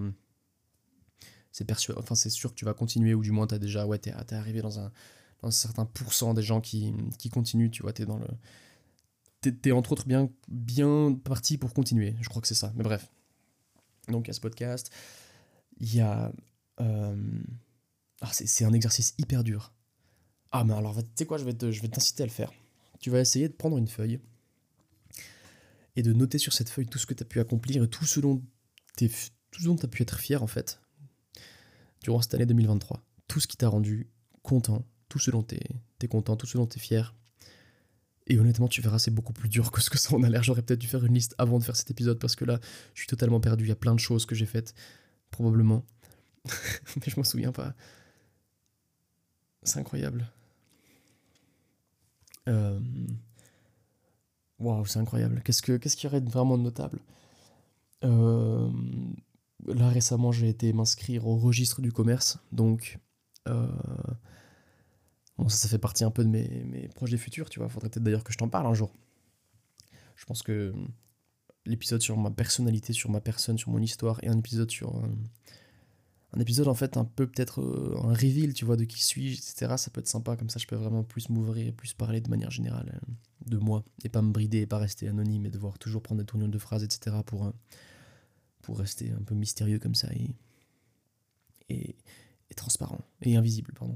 C'est perçu... Enfin, c'est sûr que tu vas continuer, ou du moins t'as déjà... Ouais, t'es, t'es arrivé dans un, dans un certain pourcent des gens qui, qui continuent, tu vois, t'es dans le... T'es, t'es entre autres bien, bien parti pour continuer, je crois que c'est ça, mais bref. Donc il y a ce podcast, il y a... euh, Ah, c'est, c'est un exercice hyper dur. Ah, mais alors, tu sais quoi, je vais, te, je vais t'inciter à le faire. Tu vas essayer de prendre une feuille et de noter sur cette feuille tout ce que tu as pu accomplir et tout ce dont tu as pu être fier, en fait, durant cette année deux mille vingt-trois. Tout ce qui t'a rendu content, tout ce dont tu es content, tout ce dont tu es fier. Et honnêtement, tu verras, c'est beaucoup plus dur que ce que ça en a l'air. J'aurais peut-être dû faire une liste avant de faire cet épisode parce que là, je suis totalement perdu. Il y a plein de choses que j'ai faites, probablement. Mais je m'en souviens pas. C'est incroyable. Euh... Waouh, c'est incroyable. Qu'est-ce que, qu'est-ce qu'il y aurait de vraiment notable? Euh, Là, récemment, j'ai été m'inscrire au registre du commerce. Donc, euh, bon, ça, ça fait partie un peu de mes, mes projets futurs, tu vois. Faudrait peut-être d'ailleurs que je t'en parle un jour. Je pense que l'épisode sur ma personnalité, sur ma personne, sur mon histoire, et un épisode sur... Un, un épisode, en fait, un peu peut-être euh, un reveal, tu vois, de qui suis-je, et cetera. Ça peut être sympa, comme ça, je peux vraiment plus m'ouvrir et plus parler de manière générale euh, de moi. Et pas me brider, et pas rester anonyme, et devoir toujours prendre des tournures de phrases, et cetera. pour... Euh, pour rester un peu mystérieux comme ça et, et, et transparent, et invisible, pardon.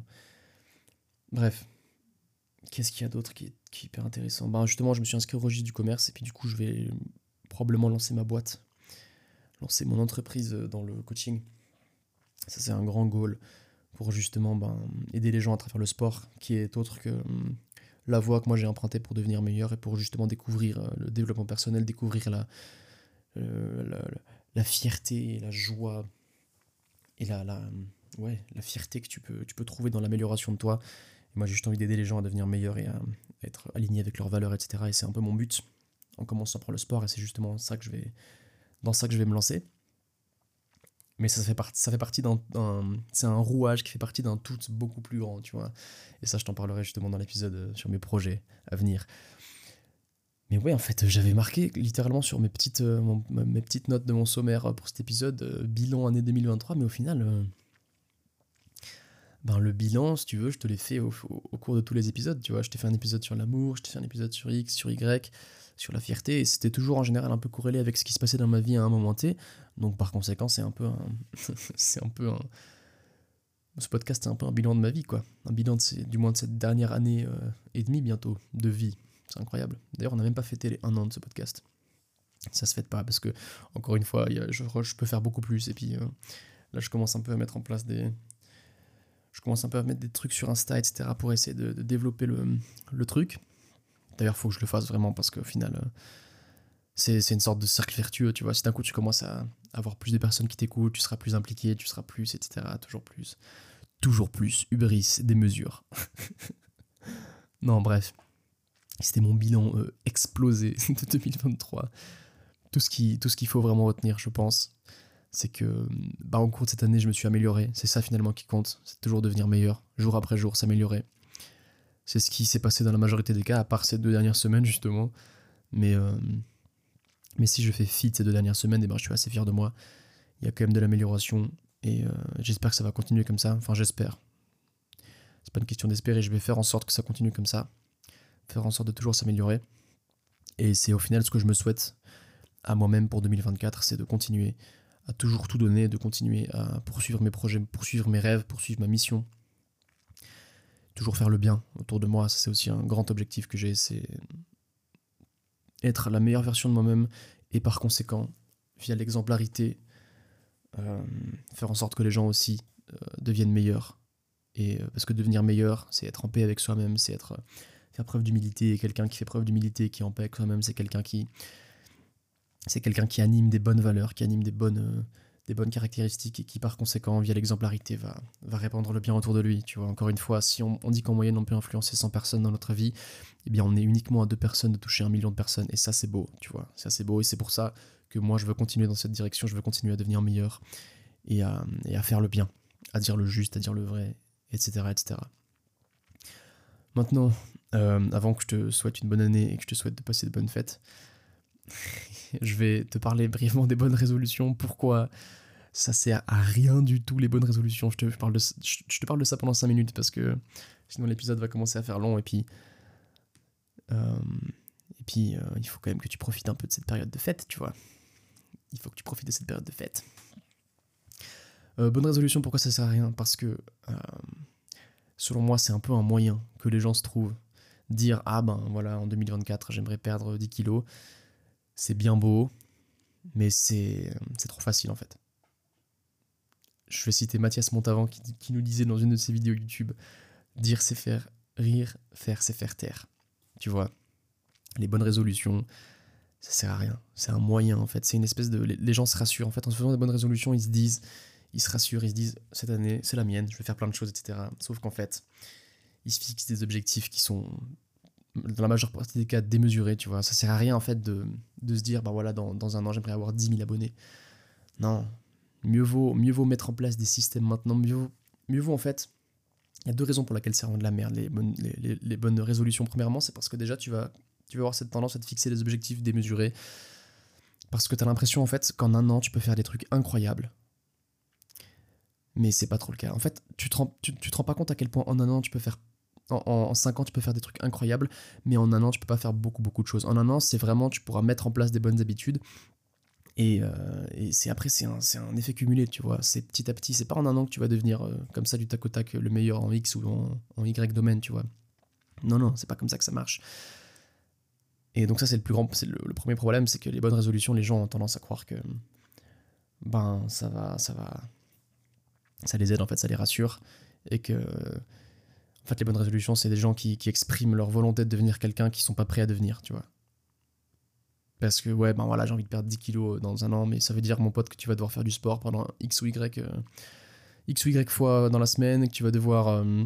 Bref, qu'est-ce qu'il y a d'autre qui est, qui est hyper intéressant? Ben justement, je me suis inscrit au registre du commerce, et puis du coup, je vais probablement lancer ma boîte, lancer mon entreprise dans le coaching. Ça, c'est un grand goal pour justement ben, aider les gens à travers le sport, qui est autre que hum, la voie que moi j'ai empruntée pour devenir meilleur, et pour justement découvrir euh, le développement personnel, découvrir la, euh, la, la, la fierté et la joie et la, la, ouais, la fierté que tu peux, tu peux trouver dans l'amélioration de toi. Et moi, j'ai juste envie d'aider les gens à devenir meilleurs et à, à être alignés avec leurs valeurs, et cetera. Et c'est un peu mon but en commençant par le sport, et c'est justement ça que je vais, dans ça que je vais me lancer. Mais ça fait, part, ça fait partie d'un, d'un... C'est un rouage qui fait partie d'un tout beaucoup plus grand, tu vois. Et ça, je t'en parlerai justement dans l'épisode sur mes projets à venir. Mais ouais, en fait, j'avais marqué littéralement sur mes petites, euh, mon, mes petites notes de mon sommaire pour cet épisode, euh, bilan année deux mille vingt-trois, mais au final, euh, ben, le bilan, si tu veux, je te l'ai fait au, au, au cours de tous les épisodes, tu vois. Je t'ai fait un épisode sur l'amour, je t'ai fait un épisode sur X, sur Y, sur la fierté, et c'était toujours en général un peu corrélé avec ce qui se passait dans ma vie à un moment T. Donc par conséquent, c'est un peu un... c'est un peu un... Ce podcast est un peu un bilan de ma vie, quoi. Un bilan de ces, du moins de cette dernière année euh, et demie bientôt de vie. C'est incroyable. D'ailleurs, on n'a même pas fêté les un an de ce podcast. Ça se fête pas parce que, encore une fois, y a, je, je peux faire beaucoup plus. Et puis euh, là, je commence un peu à mettre en place des. Je commence un peu à mettre des trucs sur Insta, et cetera pour essayer de, de développer le, le truc. D'ailleurs, il faut que je le fasse vraiment parce qu'au final, euh, c'est, c'est une sorte de cercle vertueux, tu vois. Si d'un coup tu commences à avoir plus de personnes qui t'écoutent, tu seras plus impliqué, tu seras plus, et cetera. Toujours plus. Toujours plus. Hubris, des mesures. Non, bref. C'était mon bilan euh, explosé de deux mille vingt-trois. Tout ce, qui, tout ce qu'il faut vraiment retenir, je pense, c'est que bah, au cours de cette année, je me suis amélioré. C'est ça finalement qui compte. C'est toujours devenir meilleur, jour après jour, s'améliorer. C'est ce qui s'est passé dans la majorité des cas, à part ces deux dernières semaines, justement. Mais, euh, mais si je fais fi de ces deux dernières semaines, eh ben, je suis assez fier de moi. Il y a quand même de l'amélioration. Et euh, j'espère que ça va continuer comme ça. Enfin, j'espère. C'est pas une question d'espérer. Je vais faire en sorte que ça continue comme ça. Faire en sorte de toujours s'améliorer. Et c'est au final ce que je me souhaite à moi-même pour deux mille vingt-quatre, c'est de continuer à toujours tout donner, de continuer à poursuivre mes projets, poursuivre mes rêves, poursuivre ma mission. Toujours faire le bien autour de moi, ça c'est aussi un grand objectif que j'ai, c'est être la meilleure version de moi-même et par conséquent, via l'exemplarité, euh, faire en sorte que les gens aussi euh, deviennent meilleurs. Et euh, parce que devenir meilleur, c'est être en paix avec soi-même, c'est être, faire preuve d'humilité, et quelqu'un qui fait preuve d'humilité, qui est en paix avec soi-même, c'est quelqu'un qui c'est quelqu'un qui anime des bonnes valeurs, qui anime des bonnes, euh, des bonnes caractéristiques et qui par conséquent, via l'exemplarité, va, va répandre le bien autour de lui. Tu vois, encore une fois, si on, on dit qu'en moyenne on peut influencer cent personnes dans notre vie, eh bien on est uniquement à deux personnes de toucher un million de personnes. Et ça c'est beau, tu vois, ça c'est beau et c'est pour ça que moi je veux continuer dans cette direction, je veux continuer à devenir meilleur et à, et à faire le bien, à dire le juste, à dire le vrai, et cetera et cetera. Maintenant, euh, avant que je te souhaite une bonne année et que je te souhaite de passer de bonnes fêtes, je vais te parler brièvement des bonnes résolutions. Pourquoi ça sert à rien du tout les bonnes résolutions. Je te parle de, je te parle de ça pendant cinq minutes parce que sinon l'épisode va commencer à faire long et puis, euh, et puis euh, il faut quand même que tu profites un peu de cette période de fête, tu vois. Il faut que tu profites de cette période de fête. Euh, bonne résolution, pourquoi ça sert à rien? Parce que euh, selon moi c'est un peu un moyen que les gens se trouvent. Dire ah ben voilà en deux mille vingt-quatre j'aimerais perdre dix kilos. C'est bien beau, mais c'est, c'est trop facile en fait. Je vais citer Mathias Montavant qui, qui nous disait dans une de ses vidéos YouTube, dire c'est faire rire, faire c'est faire taire. Tu vois, Les bonnes résolutions, ça sert à rien. C'est un moyen, en fait. C'est une espèce de... Les, les gens se rassurent. En fait, en se faisant des bonnes résolutions, ils se disent... Ils se rassurent, ils se disent, cette année, c'est la mienne, je vais faire plein de choses, et cetera. Sauf qu'en fait, ils se fixent des objectifs qui sont, dans la majeure partie des cas, démesurés, tu vois. Ça sert à rien, en fait, de, de se dire, bah voilà, dans, dans un an, j'aimerais avoir dix mille abonnés. Non. Mieux vaut, mieux vaut mettre en place des systèmes maintenant. Mieux vaut, mieux vaut en fait... Il y a deux raisons pour lesquelles c'est vraiment de la merde, les bonnes, les, les, les bonnes résolutions. Premièrement, c'est parce que déjà, tu vas, tu vas avoir cette tendance à te fixer des objectifs démesurés. Parce que tu as l'impression, en fait, qu'en un an, tu peux faire des trucs incroyables. Mais c'est pas trop le cas. En fait, tu te rends, tu, tu te rends pas compte à quel point en un an tu peux faire. En, en, en cinq ans, tu peux faire des trucs incroyables, mais en un an, tu peux pas faire beaucoup, beaucoup de choses. En un an, c'est vraiment, tu pourras mettre en place des bonnes habitudes. Et, euh, et c'est après, c'est un, c'est un effet cumulé, tu vois. C'est petit à petit. C'est pas en un an que tu vas devenir euh, comme ça du tac au tac le meilleur en X ou en, en Y domaine, tu vois. Non, non, c'est pas comme ça que ça marche. Et donc ça, c'est le plus grand, c'est le, le premier problème, c'est que les bonnes résolutions, les gens ont tendance à croire que ben ça va, ça va. Ça les aide, en fait, ça les rassure. Et que, en fait, les bonnes résolutions, c'est des gens qui, qui expriment leur volonté de devenir quelqu'un qu'ils sont pas prêts à devenir, tu vois. Parce que, ouais, ben voilà, j'ai envie de perdre dix kilos dans un an, mais ça veut dire, mon pote, que tu vas devoir faire du sport pendant X ou Y, euh, X ou Y fois dans la semaine, que tu vas devoir, euh,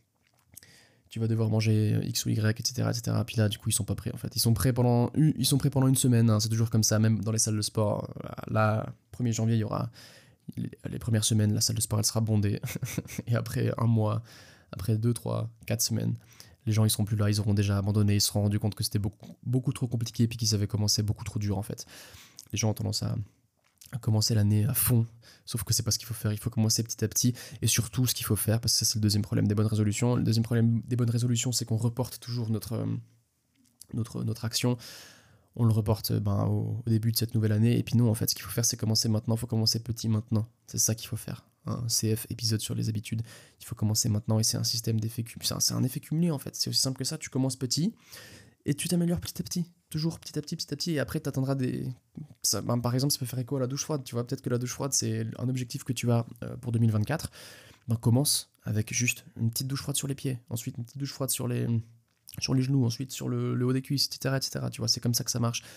tu vas devoir manger X ou Y, et cetera, et cetera. Puis là, du coup, ils sont pas prêts, en fait. Ils sont prêts pendant une, ils sont prêts pendant une semaine, hein, c'est toujours comme ça, même dans les salles de sport. Là, premier janvier, il y aura... Les, les premières semaines, la salle de sport, elle sera bondée. Et après un mois, après deux, trois, quatre semaines, les gens, ils seront plus là, ils auront déjà abandonné, ils se seront rendus compte que c'était beaucoup, beaucoup trop compliqué, puis qu'ils avaient commencé beaucoup trop dur, en fait. Les gens ont tendance à, à commencer l'année à fond, sauf que c'est pas ce qu'il faut faire, il faut commencer petit à petit, et surtout, ce qu'il faut faire, parce que ça, c'est le deuxième problème des bonnes résolutions. Le deuxième problème des bonnes résolutions, c'est qu'on reporte toujours notre, notre, notre action. On le reporte ben, au, au début de cette nouvelle année. Et puis non, en fait, ce qu'il faut faire, c'est commencer maintenant. Il faut commencer petit maintenant. C'est ça qu'il faut faire. Un C F, épisode sur les habitudes. Il faut commencer maintenant et c'est un système d'effet cumulé. C'est un effet cumulé, en fait. C'est aussi simple que ça. Tu commences petit et tu t'améliores petit à petit. Toujours petit à petit, petit à petit. Et après, tu attendras des... Ça, ben, par exemple, ça peut faire écho à la douche froide. Tu vois, peut-être que la douche froide, c'est un objectif que tu as euh, pour deux mille vingt-quatre. Ben, commence avec juste une petite douche froide sur les pieds. Ensuite, une petite douche froide sur les... sur les genoux, ensuite sur le, le haut des cuisses, et cetera, et cetera. Tu vois, c'est comme ça que ça marche.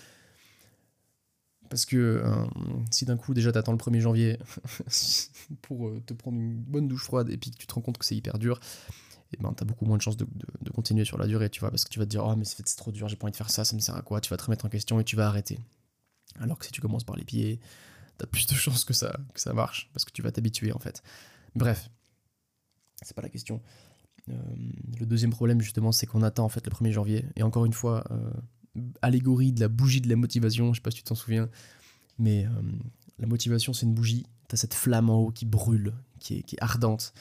Parce que euh, si d'un coup, déjà, t'attends le premier janvier pour euh, te prendre une bonne douche froide et puis que tu te rends compte que c'est hyper dur, et ben, t'as beaucoup moins de chances de, de, de continuer sur la durée, tu vois, parce que tu vas te dire, oh, mais c'est trop dur, j'ai pas envie de faire ça, ça me sert à quoi? Tu vas te remettre en question et tu vas arrêter. Alors que si tu commences par les pieds, t'as plus de chances que ça, que ça marche, parce que tu vas t'habituer, en fait. Bref, c'est pas la question. Euh, le deuxième problème, justement, c'est qu'on attend, en fait, le premier janvier, et encore une fois... Euh, allégorie de la bougie de la motivation, je sais pas si tu t'en souviens, mais euh, la motivation, c'est une bougie, t'as cette flamme en haut qui brûle, qui est, qui est ardente,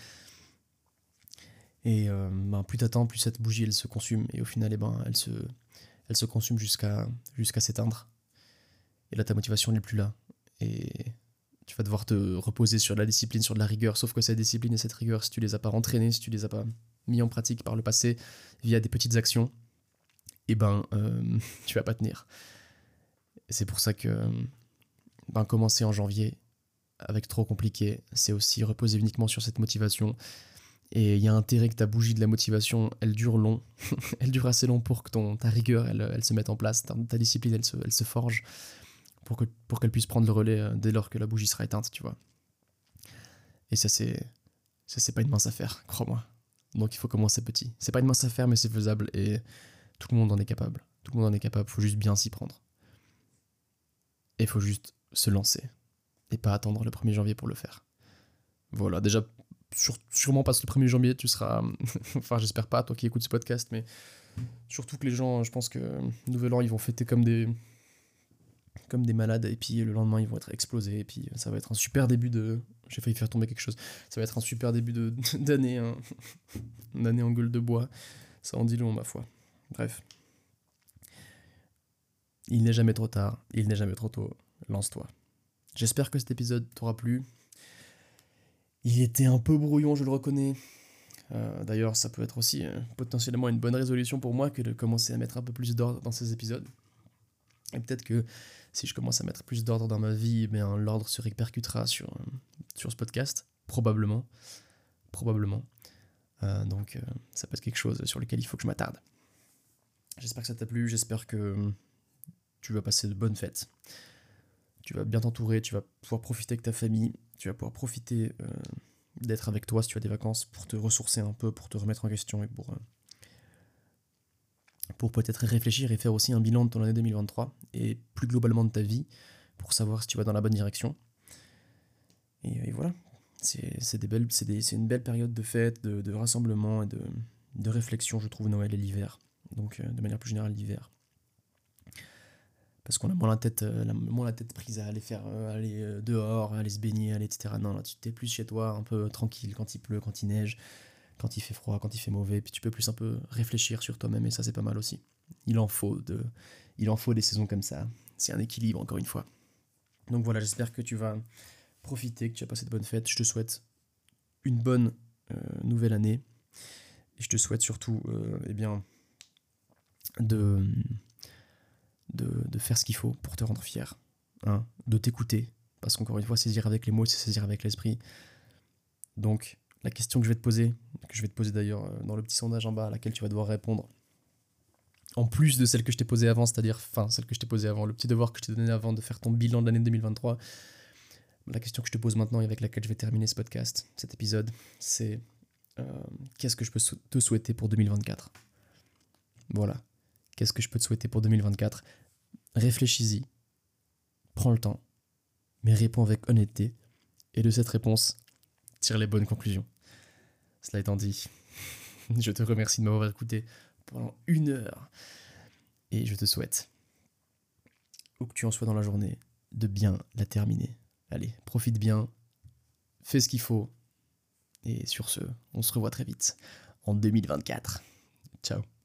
et euh, ben, plus t'attends, plus cette bougie elle se consume, et au final, eh ben, elle, se, elle se consume jusqu'à jusqu'à s'éteindre, et là ta motivation n'est plus là, et tu vas devoir te reposer sur de la discipline, sur de la rigueur, sauf que cette discipline et cette rigueur, si tu les as pas entraînées, si tu les as pas mis en pratique par le passé via des petites actions, et ben euh, tu vas pas tenir. Et c'est pour ça que ben, commencer en janvier avec trop compliqué, c'est aussi reposer uniquement sur cette motivation. Et il y a intérêt que ta bougie de la motivation, elle dure long, elle dure assez long pour que ton, ta rigueur, elle, elle se mette en place, ta, ta discipline, elle se, elle se forge, pour, que, pour qu'elle puisse prendre le relais dès lors que la bougie sera éteinte, tu vois. Et ça, c'est, ça, c'est pas une mince affaire, crois-moi. Donc il faut commencer petit. C'est pas une mince affaire, mais c'est faisable, et tout le monde en est capable. Tout le monde en est capable, faut juste bien s'y prendre. Et faut juste se lancer. Et pas attendre le premier janvier pour le faire. Voilà, déjà, sur, sûrement pas le premier janvier, tu seras... enfin, j'espère pas, toi qui écoutes ce podcast, mais surtout que les gens, je pense que Nouvel An, ils vont fêter comme des... comme des malades, et puis le lendemain, ils vont être explosés, et puis ça va être un super début de... J'ai failli faire tomber quelque chose. Ça va être un super début de, d'année, hein. Une année en gueule de bois. Ça en dit long, ma foi. Bref. Il n'est jamais trop tard, il n'est jamais trop tôt. Lance-toi. J'espère que cet épisode t'aura plu. Il était un peu brouillon, je le reconnais. Euh, d'ailleurs, ça peut être aussi euh, potentiellement une bonne résolution pour moi que de commencer à mettre un peu plus d'ordre dans ces épisodes. Et peut-être que si je commence à mettre plus d'ordre dans ma vie, eh bien, l'ordre se répercutera sur, euh, sur ce podcast. Probablement. Probablement. Euh, donc, euh, ça peut être quelque chose sur lequel il faut que je m'attarde. J'espère que ça t'a plu, j'espère que tu vas passer de bonnes fêtes. Tu vas bien t'entourer, tu vas pouvoir profiter avec ta famille, tu vas pouvoir profiter euh, d'être avec toi si tu as des vacances pour te ressourcer un peu, pour te remettre en question et pour, euh, pour peut-être réfléchir et faire aussi un bilan de ton année deux mille vingt-trois et plus globalement de ta vie pour savoir si tu vas dans la bonne direction. Et, et voilà, c'est, c'est, des belles, c'est, des, c'est une belle période de fête, de, de rassemblement et de, de réflexion, je trouve, Noël et l'hiver. Donc, euh, de manière plus générale, l'hiver. Parce qu'on a moins la tête, euh, la, moins la tête prise à aller faire, euh, aller euh, dehors, à aller se baigner, aller, et cetera. Non, là, tu t'es plus chez toi, un peu tranquille quand il pleut, quand il neige, quand il fait froid, quand il fait mauvais, puis tu peux plus un peu réfléchir sur toi-même, et ça, c'est pas mal aussi. Il en faut, de, il en faut des saisons comme ça. C'est un équilibre, encore une fois. Donc voilà, j'espère que tu vas profiter, que tu vas passer de bonnes fêtes. Je te souhaite une bonne euh, nouvelle année. Et je te souhaite surtout, euh, eh bien, de, de, de faire ce qu'il faut pour te rendre fier. Hein, de t'écouter. Parce qu'encore une fois, saisir avec les mots, c'est saisir avec l'esprit. Donc, la question que je vais te poser, que je vais te poser d'ailleurs euh, dans le petit sondage en bas, à laquelle tu vas devoir répondre, en plus de celle que je t'ai posée avant, c'est-à-dire, enfin, celle que je t'ai posée avant, le petit devoir que je t'ai donné avant de faire ton bilan de l'année deux mille vingt-trois, la question que je te pose maintenant et avec laquelle je vais terminer ce podcast, cet épisode, c'est euh, qu'est-ce que je peux te souhaiter pour deux mille vingt-quatre ? Voilà. Qu'est-ce que je peux te souhaiter pour deux mille vingt-quatre ? Réfléchis-y, prends le temps, mais réponds avec honnêteté, et de cette réponse, tire les bonnes conclusions. Cela étant dit, je te remercie de m'avoir écouté pendant une heure, et je te souhaite, où que tu en sois dans la journée, de bien la terminer. Allez, profite bien, fais ce qu'il faut, et sur ce, on se revoit très vite, en deux mille vingt-quatre. Ciao.